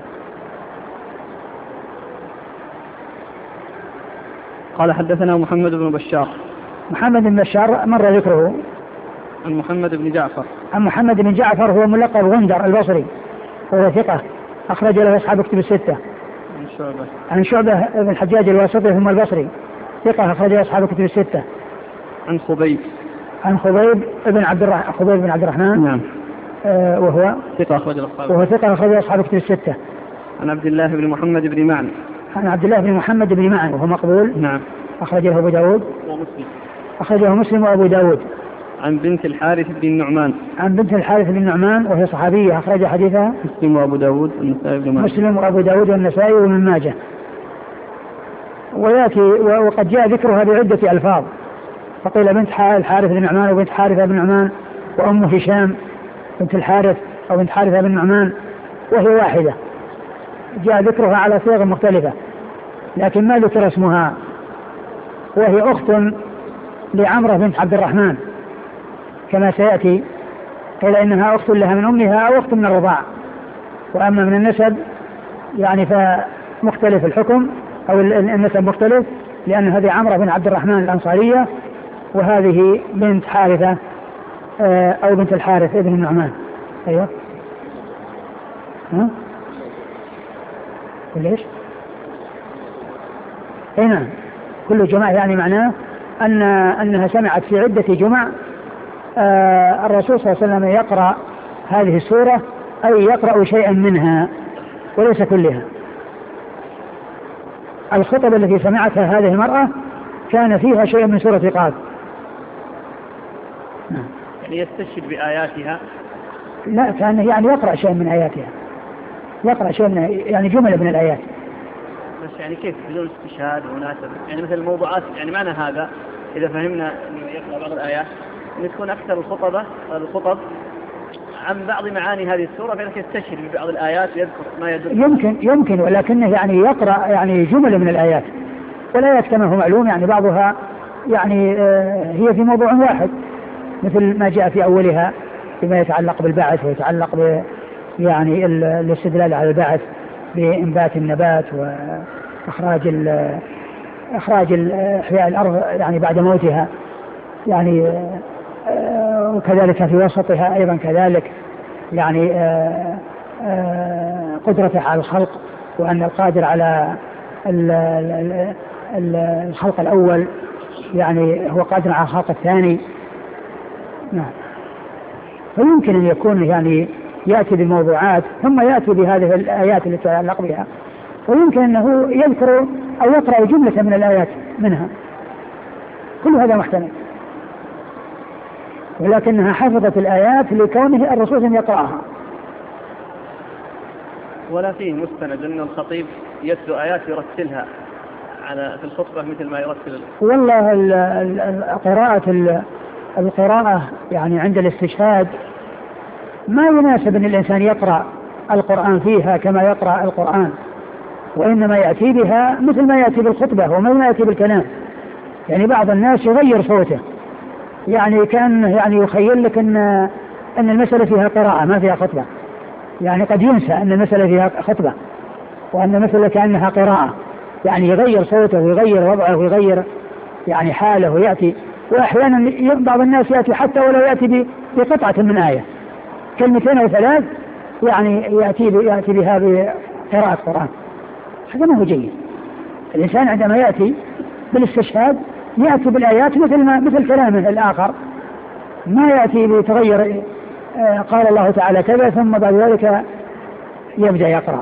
قال حدثنا محمد بن بشار محمد بن بشار مر ذكره. عن محمد بن جعفر. عن محمد بن جعفر هو ملقب غندر البصري وهو ثقة أخرج له أصحاب كتب الستة. عن شعبة. عن شعبة بن الحجاج الواسطي ثم البصري ثقة أخرج له أصحاب كتب الستة. عن خبيب. عن خبيب بن عبد الرحمن خبيب بن عبد الرحمن. نعم. آه وهو ثقة أخرج له أصحاب. وهو ثقة أخرج له أصحاب كتب الستة. عن عبد الله بن محمد بن معن. عن عبد الله بن محمد بن معن وهو مقبول. نعم. أخرج له أبو داود ومسلم. أخرجه مسلم وأبو داود. عن بنت الحارث بن النعمان. عن بنت الحارث بن النعمان وهي صحابية أخرج حديثها مسلم وأبو داود والنسائي بن ماجه. مسلم وأبو داود والنسائي ومن ماجه. ويأتي وقد جاء ذكرها بعدة ألفاظ، فقيل بنت الحارث بن النعمان وبنت حارثة بن النعمان وأم هشام بنت الحارث أو بنت حارثة بن النعمان وهي واحدة. جاء ذكرها على صيغ مختلفة لكن ما ذكر اسمها، وهي أخت لعمرة بنت عبد الرحمن كما سيأتي، قيل إنها أخت لها من أمها أو أخت من الرضاع. وأما من النسب يعني فمختلف الحكم أو النسب مختلف، لأن هذه عمرة بن عبد الرحمن الأنصارية وهذه بنت حارثة أو بنت الحارث ابن النعمان. أيوة. ها؟ ليش؟ هنا كل جماعة يعني معناه أن أنها سمعت في عدة جمع آه الرسول صلى الله عليه وسلم يقرأ هذه السورة، أي يقرأ شيئا منها وليس كلها. الخطب التي سمعتها هذه المرأة كان فيها شيء من سورة قاف. يعني يستشهد بآياتها؟ لا، كان يعني يقرأ شيء من آياتها، يقرأ شيء من يعني جملة من الآيات. بس يعني كيف بدون استشهاد ومناسبة؟ يعني مثل الموضوعات، يعني معنى هذا إذا فهمنا أنه يقرأ بعض الآيات أن تكون أكثر الخطبة الخطب عن بعض معاني هذه السورة، فإنك يستشهد ببعض الآيات ويذكر ما يدل. يمكن يمكن ولكنه يعني يقرأ يعني جملة من الآيات، والآيات كما هو معلوم يعني بعضها يعني آه هي في موضوع واحد، مثل ما جاء في أولها فيما يتعلق بالبعث ويتعلق ب يعني الاستدلال على البعث بإنبات النبات وإخراج ال إخراج إحياء الأرض يعني بعد موتها، يعني آه وكذلك في وسطها أيضا كذلك يعني آه آه قدرته على الخلق، وأن القادر على ال ال ال الخلق الأول يعني هو قادر على الخلق الثاني. نعم. فيمكن أن يكون يعني يأتي بموضوعات ثم يأتي بهذه الآيات التي تتعلق بها، ويمكن أنه يذكر أو يقرأ جملة من الآيات منها، كل هذا محتمل، ولكنها حفظت الآيات لكونه الرسول يقرأها. ولا فيه مستند أن الخطيب يتلو آيات يرتلها على في الخطبة مثل ما يرتل. والله القراءة القراءة يعني عند الاستشهاد ما يناسب أن الإنسان يقرأ القرآن فيها كما يقرأ القرآن، وإنما يأتي بها مثل ما يأتي بالخطبة وما ما يأتي بالكلام. يعني بعض الناس يغير صوته، يعني كان يعني يخيل لك أن أن المسألة فيها قراءة ما فيها خطبة، يعني قد ينسى أن المسألة فيها خطبة وأن المسألة كأنها قراءة، يعني يغير صوته ويغير وضعه ويغير يعني حاله ويأتي. وأحيانا بعض الناس يأتي حتى ولو يأتي بقطعة من آية كلمتين أو ثلاث يعني يأتي يأتي بها بقراءة قرآن، هذا ما هو جيد. الإنسان عندما يأتي بالاستشهاد يأتي بالآيات مثل ما مثل كلامه الآخر، ما يأتي بتغير قال الله تعالى كذا ثم بعد ذلك يبدأ يقرأ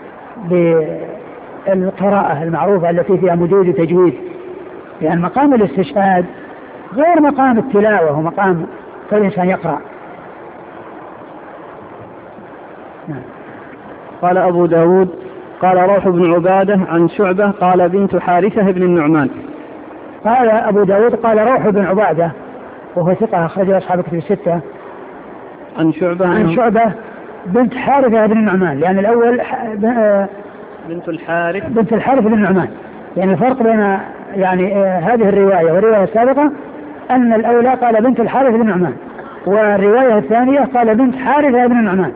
بالقراءة المعروفة التي فيها مدود وتجويد، لأن يعني مقام الاستشهاد غير مقام التلاوة ومقام كل إنسان يقرأ. قال أبو داود قال روح بن عبادة عن شعبة قال بنت حارثة بن النعمان. قال أبو داود قال روح بن عبادة وهو ثقة أخرج أصحاب كتب الستة. عن شعبة عن شعبة بنت حارثة بن النعمان، لأن الأول بنت الحارث بنت الحارث بن النعمان، يعني الفرق بين يعني هذه الرواية والرواية السابقة أن الأولى قال بنت الحارث بن النعمان، والرواية الثانية قال بنت حارثة بن النعمان.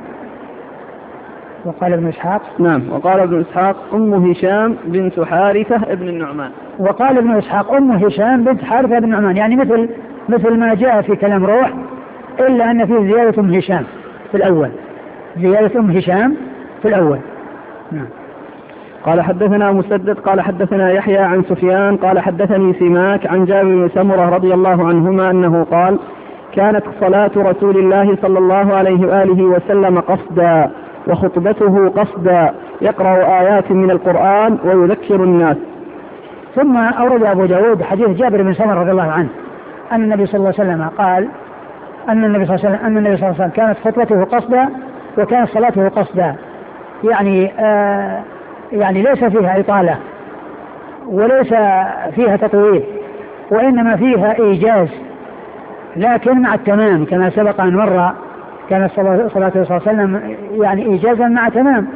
وقال ابن إسحاق نعم وقال ابن إسحاق أم هشام بنت حارثة ابن النعمان. وقال ابن إسحاق أم هشام بنت حارثة بن نعمان، يعني مثل مثل ما جاء في كلام روح، إلا أن فيه زيادة أم هشام في الأول، زيادة أم هشام في الأول. نعم. قال حدثنا مسدد قال حدثنا يحيى عن سفيان قال حدثني سماك عن جابر بن سمرة رضي الله عنهما أنه قال كانت صلاة رسول الله صلى الله عليه وآله وسلم قصدا وخطبته قصدا يقرأ آيات من القرآن ويذكر الناس. ثم أورد أبو داود حديث جابر بن سمرة رضي الله عنه أن النبي صلى الله عليه وسلم قال أن النبي صلى الله عليه وسلم أن النبي صلى الله عليه وسلم كانت خطبته قصدا وكانت صلاته قصدا، يعني آه يعني ليس فيها إطالة وليس فيها تطويل، وإنما فيها إيجاز لكن مع التمام، كما سبق أن مر كانت صلاته صلى الله عليه وسلم يعني إيجازا مع تمام.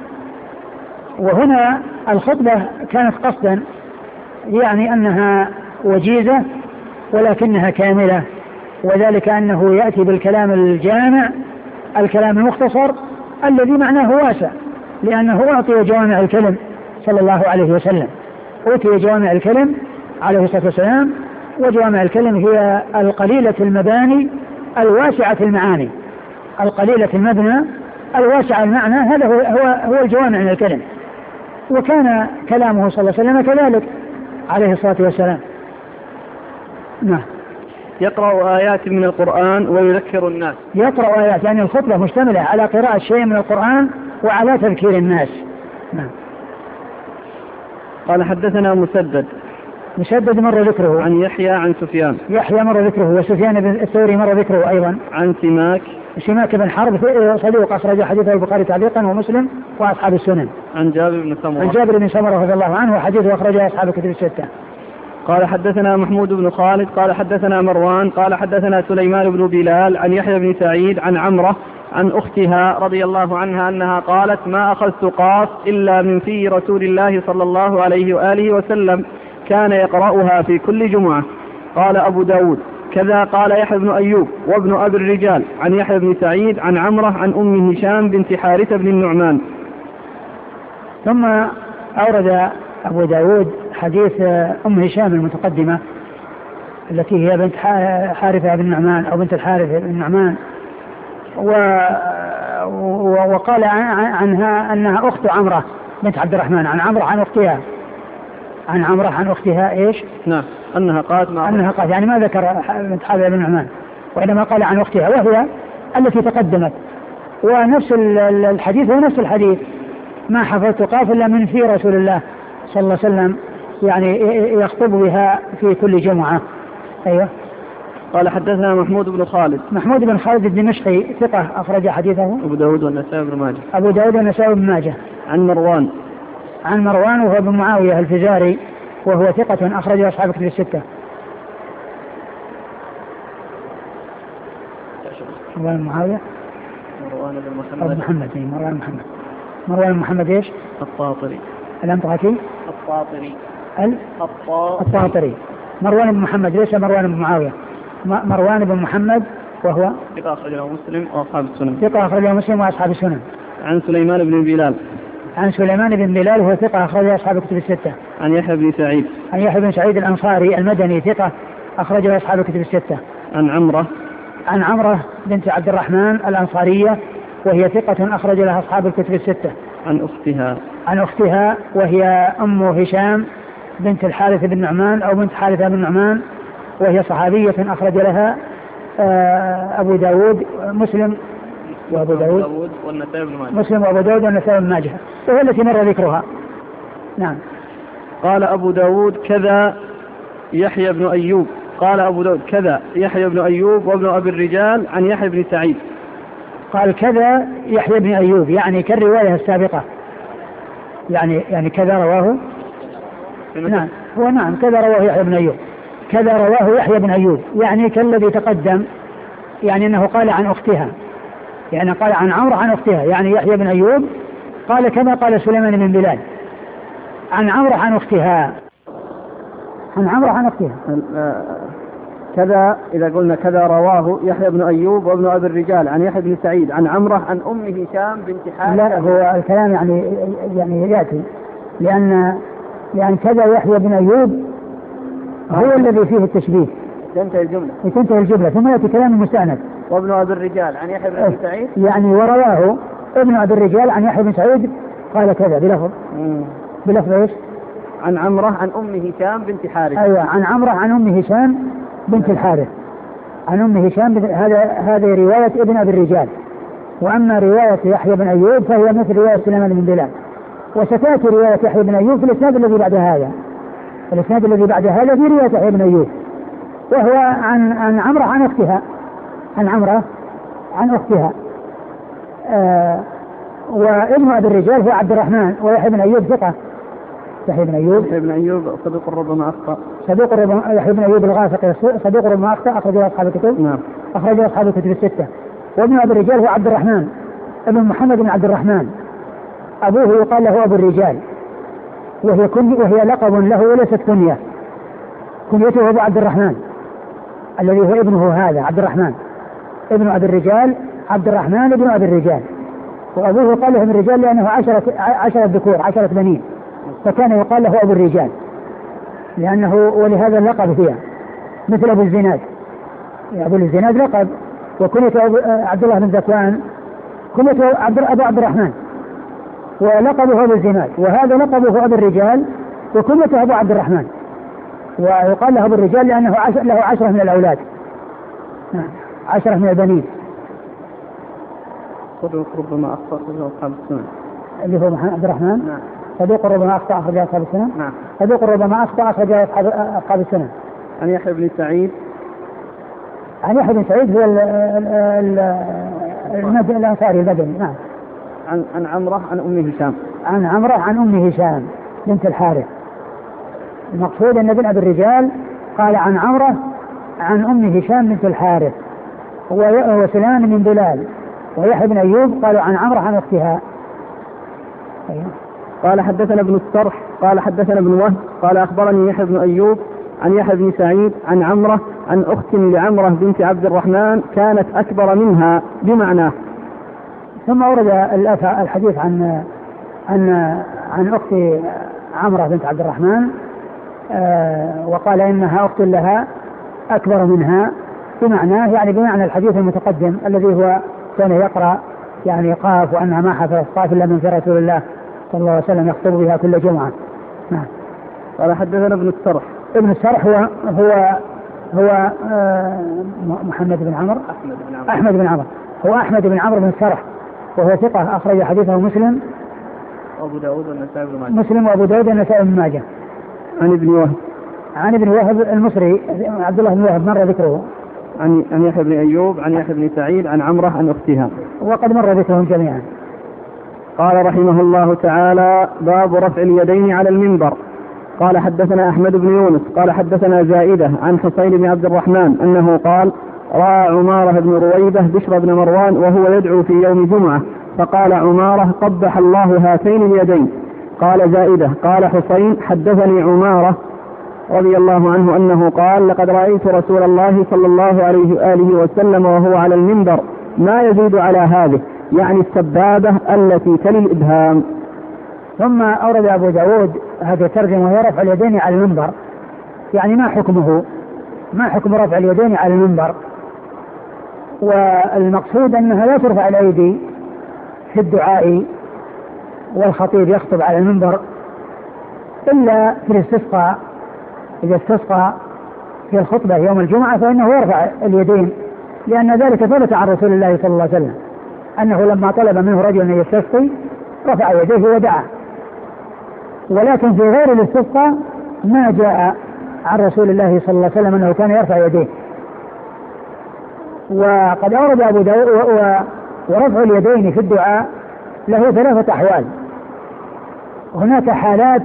وهنا الخطبة كانت قصدا، يعني أنها وجيزة ولكنها كاملة، وذلك أنه يأتي بالكلام الجامع الكلام المختصر الذي معناه واسع، لأنه أعطي جوامع الكلم صلى الله عليه وسلم، أعطي جوامع الكلم عليه الصلاة والسلام، وجوامع الكلم هي القليلة المباني الواسعة المعاني، القليلة المبنى الواسع المعنى، هذا هو هو, هو الجوامع من الكلم. وكان كلامه صلى الله عليه وسلم كذلك عليه الصلاة والسلام. نعم. يقرأ آيات من القرآن ويذكر الناس. يقرأ آيات، يعني الخطبة مشتملة على قراءة شيء من القرآن وعلى تذكير الناس. نعم. قال حدثنا مسدد مسدد مر ذكره عن يحيى عن سفيان يحيى مر ذكره وسفيان بن الثوري مر ذكره أيضا عن سماك سماك بن حرب صديق أخرج حديثه البخاري تعليقا ومسلم وأصحاب السنن. عن جابر بن سمرة عن جابر بن سمرة رضي الله عنه وحديثه أخرجه أصحاب الكتب الستة. قال حدثنا محمود بن خالد قال حدثنا مروان قال حدثنا سليمان بن بلال عن يحيى بن سعيد عن عمرة عن أختها رضي الله عنها أنها قالت ما أخذت قاف إلا من في رسول الله صلى الله عليه وآله وسلم كان يقرأها في كل جمعة. قال أبو داود كذا قال يحيى بن أيوب وابن أبي الرجال عن يحيى بن سعيد عن عمرة عن أم هشام بنت حارثة بن النعمان. ثم أورد أبو داود حديث أم هشام المتقدمة التي هي بنت حارثة بن النعمان أو بنت الحارث بن النعمان، وقال عنها أنها أخت عمرة بنت عبد الرحمن، عن عمرة عن أختها عن عمرة عن أختها إيش؟ نعم أنها قالت مع أنها قالت، يعني ما ذكر بنت حارثة بن النعمان، وإنما قال عن أختها وهي التي تقدمت. ونفس الحديث هو نفس الحديث ما حفظت قاف إلا من في رسول الله صلى الله عليه وسلم، يعني يخطب بها في كل جمعة. أيوة. قال حدثنا محمود بن خالد محمود بن خالد الدمشقي ثقة أخرج حديثه أبو داود والنسائي بن ماجه أبو داود والنسائي بن ماجه. عن مروان عن مروان وهو بن معاوية الفزاري وهو ثقة أخرج أصحاب الكتب الستة. مروان معاوية مروان بن محمد محمد مروان محمد مروان محمد إيش؟ الطاطري الأنطاكي الطاطري ال الطاطري مروان بن محمد ليس مروان بن معاوية، مروان بن محمد وهو ثقة أخرجه مسلم وأصحاب السنن. ثقة أخرجه مسلم وأصحاب السنن. عن سليمان بن بلال عن سليمان بن بلال وهو ثقة أخرجه أصحاب الكتب الستة. عن يحيى بن سعيد عن يحيى بن سعيد الأنصاري المدني ثقة أخرجه أصحاب الكتب الستة. عن عمرة عن عمرة بنت عبد الرحمن الأنصارية وهي ثقة أخرج لها أصحاب الكتب الستة. عن أختها عن أختها وهي أم هشام بنت الحارث بن نعمان أو بنت حارثة بن نعمان وهي صحابية أخرج لها أبو داود مسلم وأبو داود والنسائي بن ماجه مسلم وأبو داود والنسائي بن ماجه وهي التي مر ذكرها. نعم. قال أبو داود كذا يحيى بن أيوب قال أبو داود كذا يحيى بن أيوب وابن أبي الرجال عن يحيى بن سعيد. قال كذا يحيى بن أيوب يعني كالرواية السابقة، يعني يعني كذا رواه نعم هو نعم كذا رواه يحيى بن أيوب كذا رواه يحيى بن أيوب يعني كالذي تقدم، يعني أنه قال عن أختها، يعني قال عن عمرو عن أختها، يعني يحيى بن أيوب قال كما قال سليمان بن بلال عن عمرو عن أختها عن عمرو عن أختها. كذا إذا قلنا كذا رواه يحيى بن أيوب وابن أبي الرجال عن يحيى بن سعيد عن عمرة عن أم هشام بنت حارثة. لا هو الكلام يعني يعني يأتي لأن يعني كذا يحيى بن أيوب هو آه. الذي فيه التشبيه. تنتهي الجملة. تنتهي الجملة ثم يأتي كلام المستأنف. وابن أبي الرجال عن يحيى بن أبي سعيد. يعني ورواه ابن أبي الرجال عن يحيى بن سعيد قال كذا بلفظ. مم. بلفظ ايش؟ عن عمرة عن أم هشام بنت حارث. أيوة عن عمرة عن أم هشام بنت الحارث. عن أم هشام بنت... هذا هذه رواية ابن أبي الرجال. وأما رواية يحيى بن أيوب فهي مثل رواية سليمان بن بلال. وستأتي رواية يحيى بن أيوب في الإسناد الذي بعد هذا. الإسناد الذي بعد هذا في رواية يحيى بن أيوب وهو عن عن عمرة عن أختها. عن عمرة عن أختها. آه وابن أبي الرجال هو عبد الرحمن ويحيى بن أيوب ثقة. يحيى بن أيوب يحيى بن أيوب صدوق ربما أخطأ. صدوق ربما يحيى بن أيوب الغافقي صدوق ربما أخطأ أخرج له أصحاب الكتب. نعم. أخرج له أصحاب الكتب الستة. وابن أبي الرجال هو عبد الرحمن ابن محمد بن عبد الرحمن أبوه يقال له أبو الرجال وهي كن وهي لقب له وليست كنية. كنيته أبو عبد الرحمن الذي هو ابنه هذا عبد الرحمن ابن أبي الرجال عبد الرحمن ابن أبي الرجال. وأبوه يقال له ابن الرجال لأنه عشرة عشرة ذكور عشرة بنين فكان يقال له أبو الرجال لأنه ولهذا اللقب فيها مثل أبو الزناد. أبو الزناد لقب وكنيته عبد الله بن ذكوان كنيته عبد أبو عبد الرحمن ولقبه أبو الزناد وهذا لقبه أبو الرجال وكنيته أبو عبد الرحمن ويقال له أبو الرجال لأنه عشر له عشرة من الأولاد عشرة من البنين. صدوق ربما أخطأ أخرج أصحاب السنن. اللي هو عبد الرحمن. نعم. صدوق ربما أخطأ أخرج أصحاب السنن. نعم. صدوق ربما أخطأ أخرج أصحاب السنن. عن يحيى بن سعيد. عن يحيى بن سعيد هو الأنصاري البدني. نعم. عن عن عمرة عن أم هشام. عن عمرة عن أم هشام بنت الحارث. المقصود أن ابن أبي الرجال قال عن عمرة عن أم هشام بنت الحارث وسليمان بن بلال ويحيى بن أيوب قالوا عن عمرة عن أختها. أيوه. قال حدثنا ابن السرح قال حدثنا ابن وهب قال أخبرني يحيى بن أيوب عن يحيى بن سعيد عن عمرة عن أخت لعمرة بنت عبد الرحمن كانت أكبر منها بمعناه. ثم أورد الحديث عن عن عن أخت عمرة بنت عبد الرحمن آه وقال إنها أخت لها أكبر منها بمعناه يعني بمعنى الحديث المتقدم الذي هو كان يقرأ يعني قاف وأنها ما حفظت قاف إلا من في رسول الله صلى الله عليه وسلم يخطب بها كل جمعة. نعم. قال حدثنا ابن السرح. ابن السرح هو هو هو آه محمد بن عمرو أحمد بن عمرو أحمد بن عمرو هو أحمد بن عمرو بن السرح وهو ثقة أخرج حديثه مسلم وأبو داود والنسائي بن ماجه. مسلم وأبو داود والنسائي بن ماجه. عن ابن وهب. عن ابن وهب المصري عبد الله بن وهب مر ذكره. عن عن يحيى بن أيوب عن يحيى بن سعيد عن عمرة عن أختها وقد مر ذكرهم جميعا. قال رحمه الله تعالى باب رفع اليدين على المنبر. قال حدثنا أحمد بن يونس قال حدثنا زائدة عن حسين بن عبد الرحمن أنه قال رأى عمارة بن رويبة بشر بن مروان وهو يدعو في يوم جمعة فقال عمارة قبح الله هاتين اليدين. قال زائدة قال حسين حدثني عمارة رضي الله عنه أنه قال لقد رأيت رسول الله صلى الله عليه وآله وسلم وهو على المنبر ما يزيد على هذه يعني السبابة التي تلي الإبهام. ثم أورد أبو داود هذا الترجمة وهي رفع اليدين على المنبر يعني ما حكمه ما حكم رفع اليدين على المنبر. والمقصود أنها لا ترفع الأيدي في الدعاء والخطيب يخطب على المنبر إلا في الاستسقاء. إذا استسقى في الخطبة يوم الجمعة فإنه يرفع اليدين لأن ذلك ثبت عن رسول الله صلى الله عليه وسلم أنه لما طلب منه رجل أن يستسقي رفع يديه ودعا. ولكن في غير الاستسقاء ما جاء عن رسول الله صلى الله عليه وسلم أنه كان يرفع يديه. وقد أورد أبو داود ورفع اليدين في الدعاء له ثلاثة أحوال. هناك حالات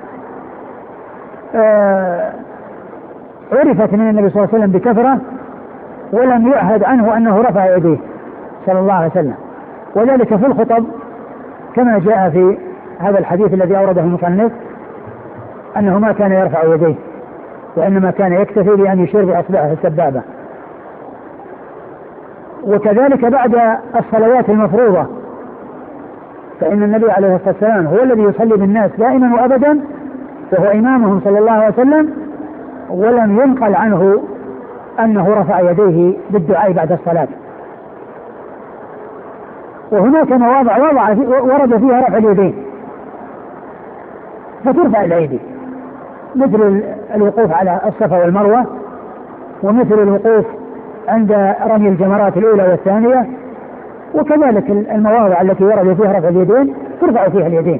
آه عرفت من النبي صلى الله عليه وسلم بكثرة ولم يعهد عنه أنه رفع يديه صلى الله عليه وسلم وذلك في الخطب كما جاء في هذا الحديث الذي أورده المصنف أنه ما كان يرفع يديه وإنما كان يكتفي بأن يشير بأصبعه السبابة. وكذلك بعد الصلوات المفروضة فإن النبي عليه الصلاة والسلام هو الذي يصلي بالناس دائما وأبدا وهو إمامهم صلى الله عليه وسلم، ولم ينقل عنه أنه رفع يديه بالدعاء بعد الصلاة. وهناك مواضع وضع ورد فيها رفع اليدين فترفع الأيدي، مثل الوقوف على الصفا والمروة، ومثل الوقوف عند رمي الجمرات الأولى والثانية، وكذلك المواضع التي ورد فيها رفع اليدين ترفع فيها اليدين.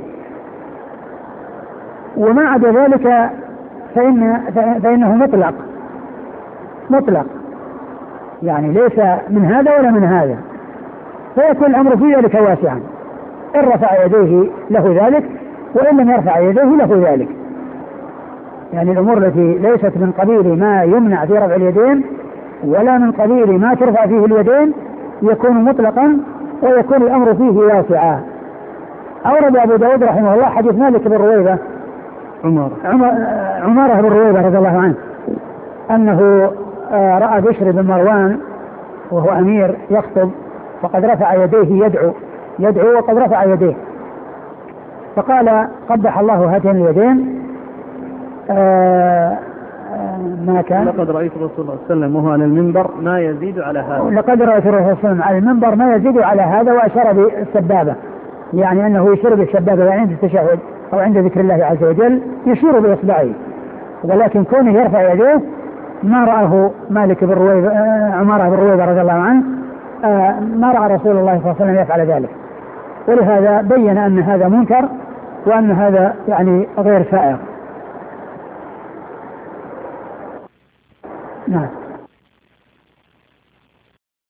وما عدا ذلك فإن فإنه مطلق مطلق يعني ليس من هذا ولا من هذا، فيكون الأمر في ذلك واسعا، إن رفع يديه له ذلك، وإن لم يرفع يديه له ذلك. يعني الأمور التي ليست من قبيل ما يمنع في رفع اليدين ولا من قبيل ما ترفع فيه اليدين يكون مطلقا، ويكون الأمر فيه واسعا. أورد أبو داود رحمه الله حديث مالك بن رويبة عمارة عمارة بن رويبة رضي الله عنه أنه رأى بشر بن مروان وهو أمير يخطب، وقد رفع يديه يدعو يدعو وقد رفع يديه، فقال قبح الله هاتين اليدين. آه ما كان لقد رأيت الرسول صلى الله عليه وسلم وهو على المنبر ما يزيد على هذا لقد رأيت الرسول صلى الله عليه وسلم على المنبر ما يزيد على هذا، وأشار بالسبابة، يعني أنه يشير بالسبابة يعني عند التشهد أو عند ذكر الله عز وجل يشير بإصبعه، ولكن كونه يرفع يديه ما رآه مالك بن رويبة عمارة بن رويبة رضي الله عنه، ما رأى رسول الله صلى الله عليه وسلم يفعل ذلك، ولهذا بين أن هذا منكر وأن هذا يعني غير سائغ. نعم.